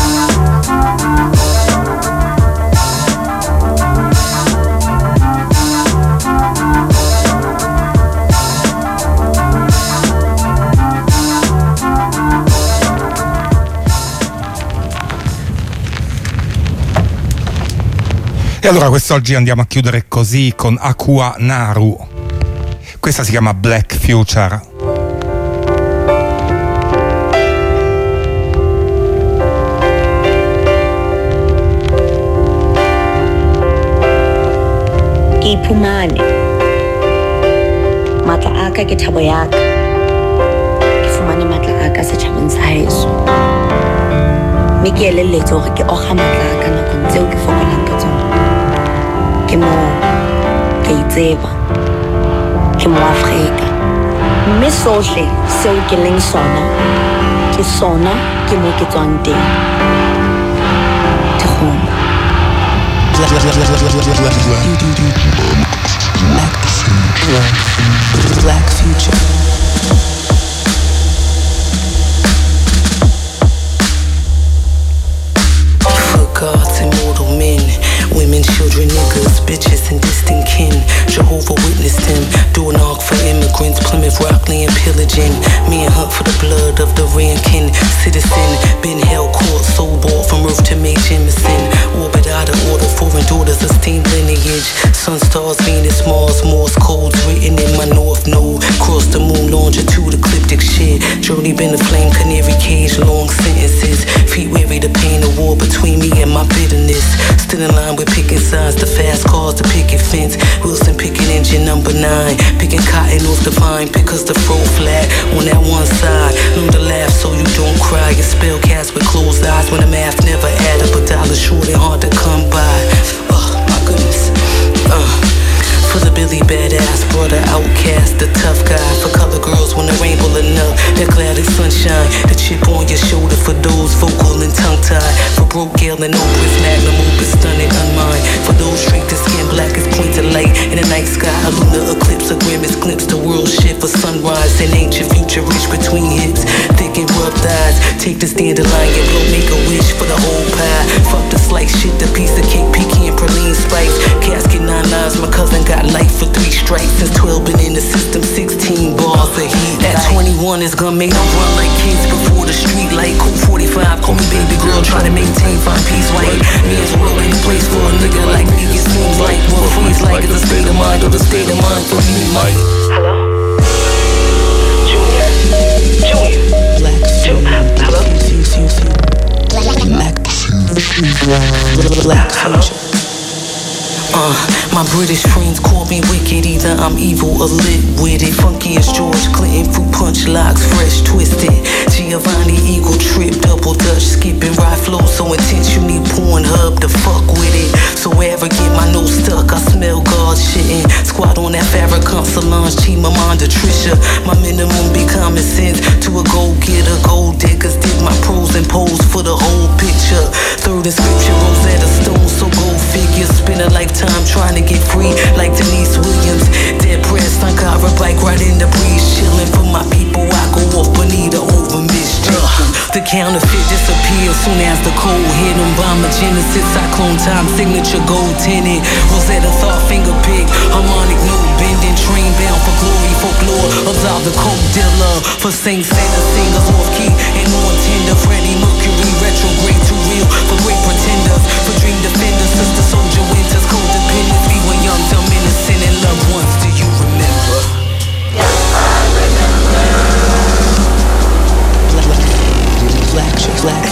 Speaker 9: E allora quest'oggi andiamo a chiudere così con Aqua Naru. Questa si chiama Black Future.
Speaker 12: Ke iphumane matla aka ke thabo yaka, ke fumane matla aka setjhabeng sa heso, mme ke elelletse hore ke oga matla aka nakong tseo ke fokolang ka tsona. Ke mo ke itseba ke mo Afrika, mme sohle seo ke leng sona ke sona ke mo ke tswang teng.
Speaker 17: Black Future. For gods and mortal men, women, children, niggas, bitches, and distant kin. Jehovah witnessed him, do an ark for immigrants, Plymouth Rock land pillaging. Me and hunt for the blood of the rankin citizen. Been held court, soul bought from Earth to May Jemison. Orbit out of order, foreign daughters of stained lineage. Sun, stars, Venus, Mars, Morse codes written in my north node. Cross the moon, longitude, ecliptic shit. Journey been a flame, canary cage, long sentences. Feet weary, the pain, the war between me and my bitterness. Still in line with picking signs, the fast cars, the picket fence. Wilson picking engine number nine. Picking cotton off the vine, because the fro flat on that one side. Learn to laugh so you don't cry. Your spell cast with closed eyes when the math never add up. A dollar short and hard to come by. Oh my goodness. Uh. For the Billy badass, brother outcast, the tough guy. For color girls when the rainbow enough, that clouded sunshine. The chip on your shoulder for those vocal and tongue-tied. For broke Gale and Oprah's magnum opus, stunning unmind. For those straight to skin black as pointed light in the night sky. A lunar eclipse, a grimace glimpse, the world shift for sunrise. An ancient future rich between hips, thick and rough thighs. Take the dandelion, blow, make a wish for the whole pie. Fuck the slice shit, the piece of cake, pecan, praline spice. Casket nine lives, my cousin got life for three strikes. Since twelve been in the system, sixteen bars of heat. At twenty-one is gonna make them run like kids before the street light. Cool forty-five, call me baby girl, try to maintain fine peace white. Me as well in the place for a nigga like me. It seems like what freeze like is a state of mind, or the state of mind for me, Mike. Hello? Junior? Junior? Black Junior? Hello? Black Black Future. Uh, my British friends call me wicked, either I'm evil or lit with it. Funky as George Clinton, fruit punch locks, fresh twisted. Giovanni Eagle trip, double dutch, skipping ride flow so intense you need Pornhub to fuck with it. So arrogant, my nose stuck, I smell God shitting. Squat on that Farrakhan, Solange, Chimamanda, Trisha. My minimum be common sense to a go-getter, gold diggers. Did my pros and pose for the whole picture. Third in scripture, Rosetta Stone, so go figure. Spend a lifetime trying to get free like Denise Williams. Dead pressed, I got a bike right in the breeze. Chilling for my people, I go off Bonita over mischief. The counterfeit disappears soon as the cold hit them. Bomber Genesis, Cyclone Time, signature gold tinted. Rosetta Thought, finger pick, harmonic note bending. Train bound for glory, folklore. Absolve the coke dealer. For Saint Santa singers off key and on tender. Freddie Mercury, retrograde too real for great pretenders. For dream defenders, sister soldier winters, codependence. We were young, dumb, innocent, and loved ones. Do you remember? Yes, I remember. Black, black,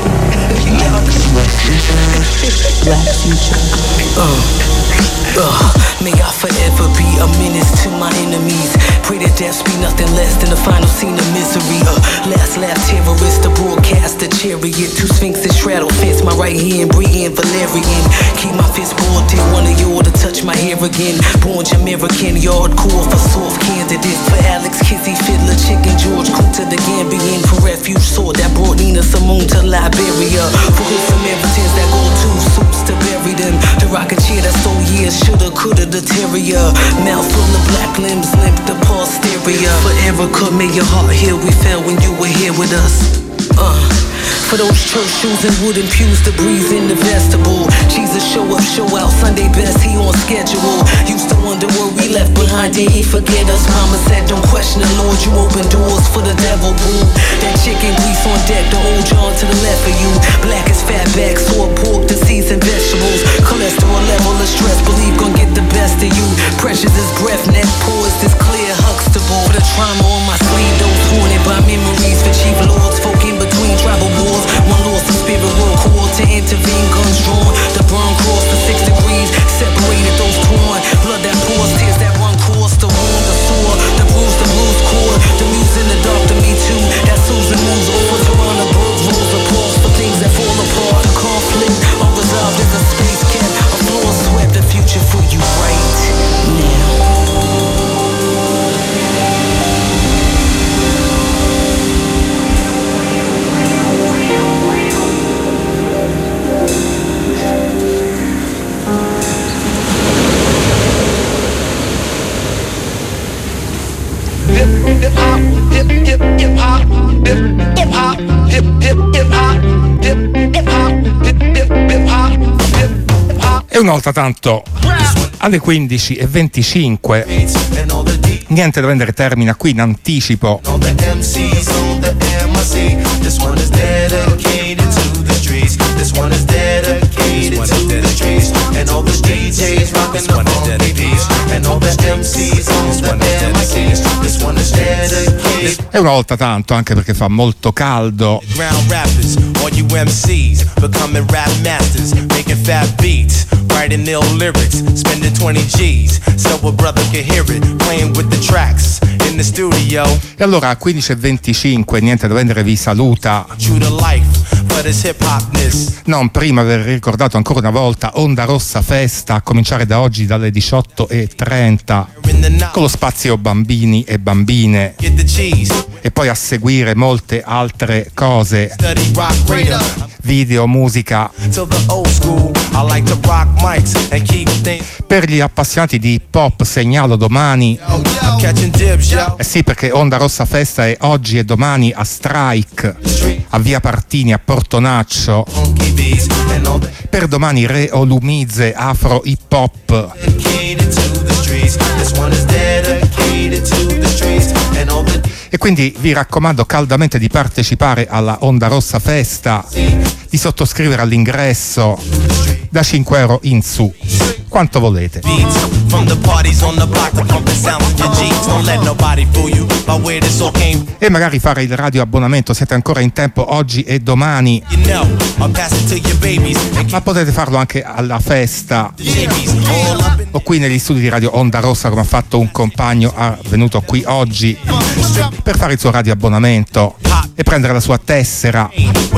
Speaker 17: black future. Uh, uh, may I forever be a menace to my enemies. Pray that death be nothing less than the final scene of misery. Uh, last laugh terrorist, the broadcast, the chariot. Two sphinxes straddle fence, my right hand, Brienne Valerian. Keep my fist bored, did one of you to touch my hair again. Born Jamaican, yardcore for soft candidates. For Alex, Kizzy, Fiddler, Chicken, George, Kunta, the Gambian. For refuge sword that brought Nina Simone to Liberia. For good Samaritans that go to soups to bury them. The rocket chair that stole years, shoulda, coulda, the terrier. Mouth full of black limbs, limp the posterior. For Erica, may your heart heal, we fell when you were here with us. Uh, for those church shoes and wooden pews to breathe in the vestibule. Jesus show up, show out, Sunday best, he on schedule. Used to wonder what we left behind, did he forget us? Mama said don't question the Lord, you open doors for the devil, boo. That chicken grease on deck, the old John to the left of you. Black as fat back, sore pork, the seasoned vegetables. Cholesterol level of stress, believe gon' get the best of you. Precious as breath, neck poised as clear Huxtable. For the trauma on my sleeve, those haunted by memories. For chief lords, folk in between tribal wars. One lost the spirit world core to intervene, guns drawn. The burn cross the six degrees, separated those torn. Blood that pours, tears that run course. The wound, the sore, the bruise, the bruise core. The muse in the dark, the me too. That Susan moves over to run the bird rules. The pause for things that fall apart. The conflict unresolved is a space cat. A floor swept, the future for you right now.
Speaker 13: Hip hop, hip hip hip hop, hip hip hop, hip hip hip hop, hip hip hop, hip hip hip hop, hip hop.
Speaker 9: E una volta tanto alle quindici e venticinque niente da vendere termina qui in anticipo e una volta tanto anche perché fa molto caldo.
Speaker 8: Writing ill lyrics, spending twenty G's, so a brother can hear it, playing with the tracks in the studio.
Speaker 9: E allora a quindici e venticinque niente da vendere vi saluta.
Speaker 8: True to life, but it's hip hopness.
Speaker 9: Non prima aver ricordato ancora una volta Onda Rossa Festa, a cominciare da oggi dalle diciotto e trenta con lo spazio bambini e bambine e poi a seguire molte altre cose, video, musica. Per gli appassionati di hip hop segnalo domani, eh sì, perché Onda Rossa Festa è oggi e domani a Strike a Via Partini a Portonaccio. Per domani Re Olumize Afro Hip Hop. E quindi vi raccomando caldamente di partecipare alla Onda Rossa Festa, di sottoscrivere all'ingresso da cinque euro in su. quanto volete. E magari fare il radio abbonamento, siete ancora in tempo oggi e domani, ma potete farlo anche alla festa o qui negli studi di Radio Onda Rossa, come ha fatto un compagno ah, venuto qui oggi per fare il suo radio abbonamento e prendere la sua tessera.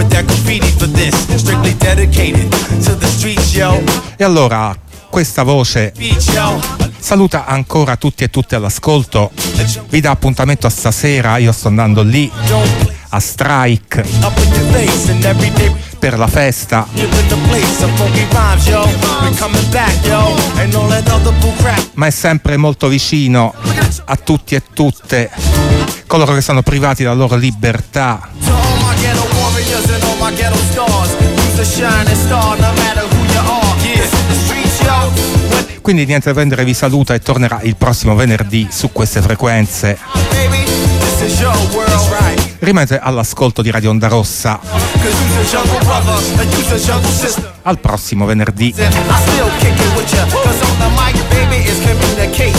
Speaker 9: E allora questa voce saluta ancora tutti e tutte all'ascolto, vi dà appuntamento a stasera. Io sto andando lì a Strike per la festa, ma è sempre molto vicino a tutti e tutte coloro che sono privati della loro libertà. Quindi niente da vendere, vi saluta e tornerà il prossimo venerdì su queste frequenze. Rimanete all'ascolto di Radio Onda Rossa. Al prossimo venerdì.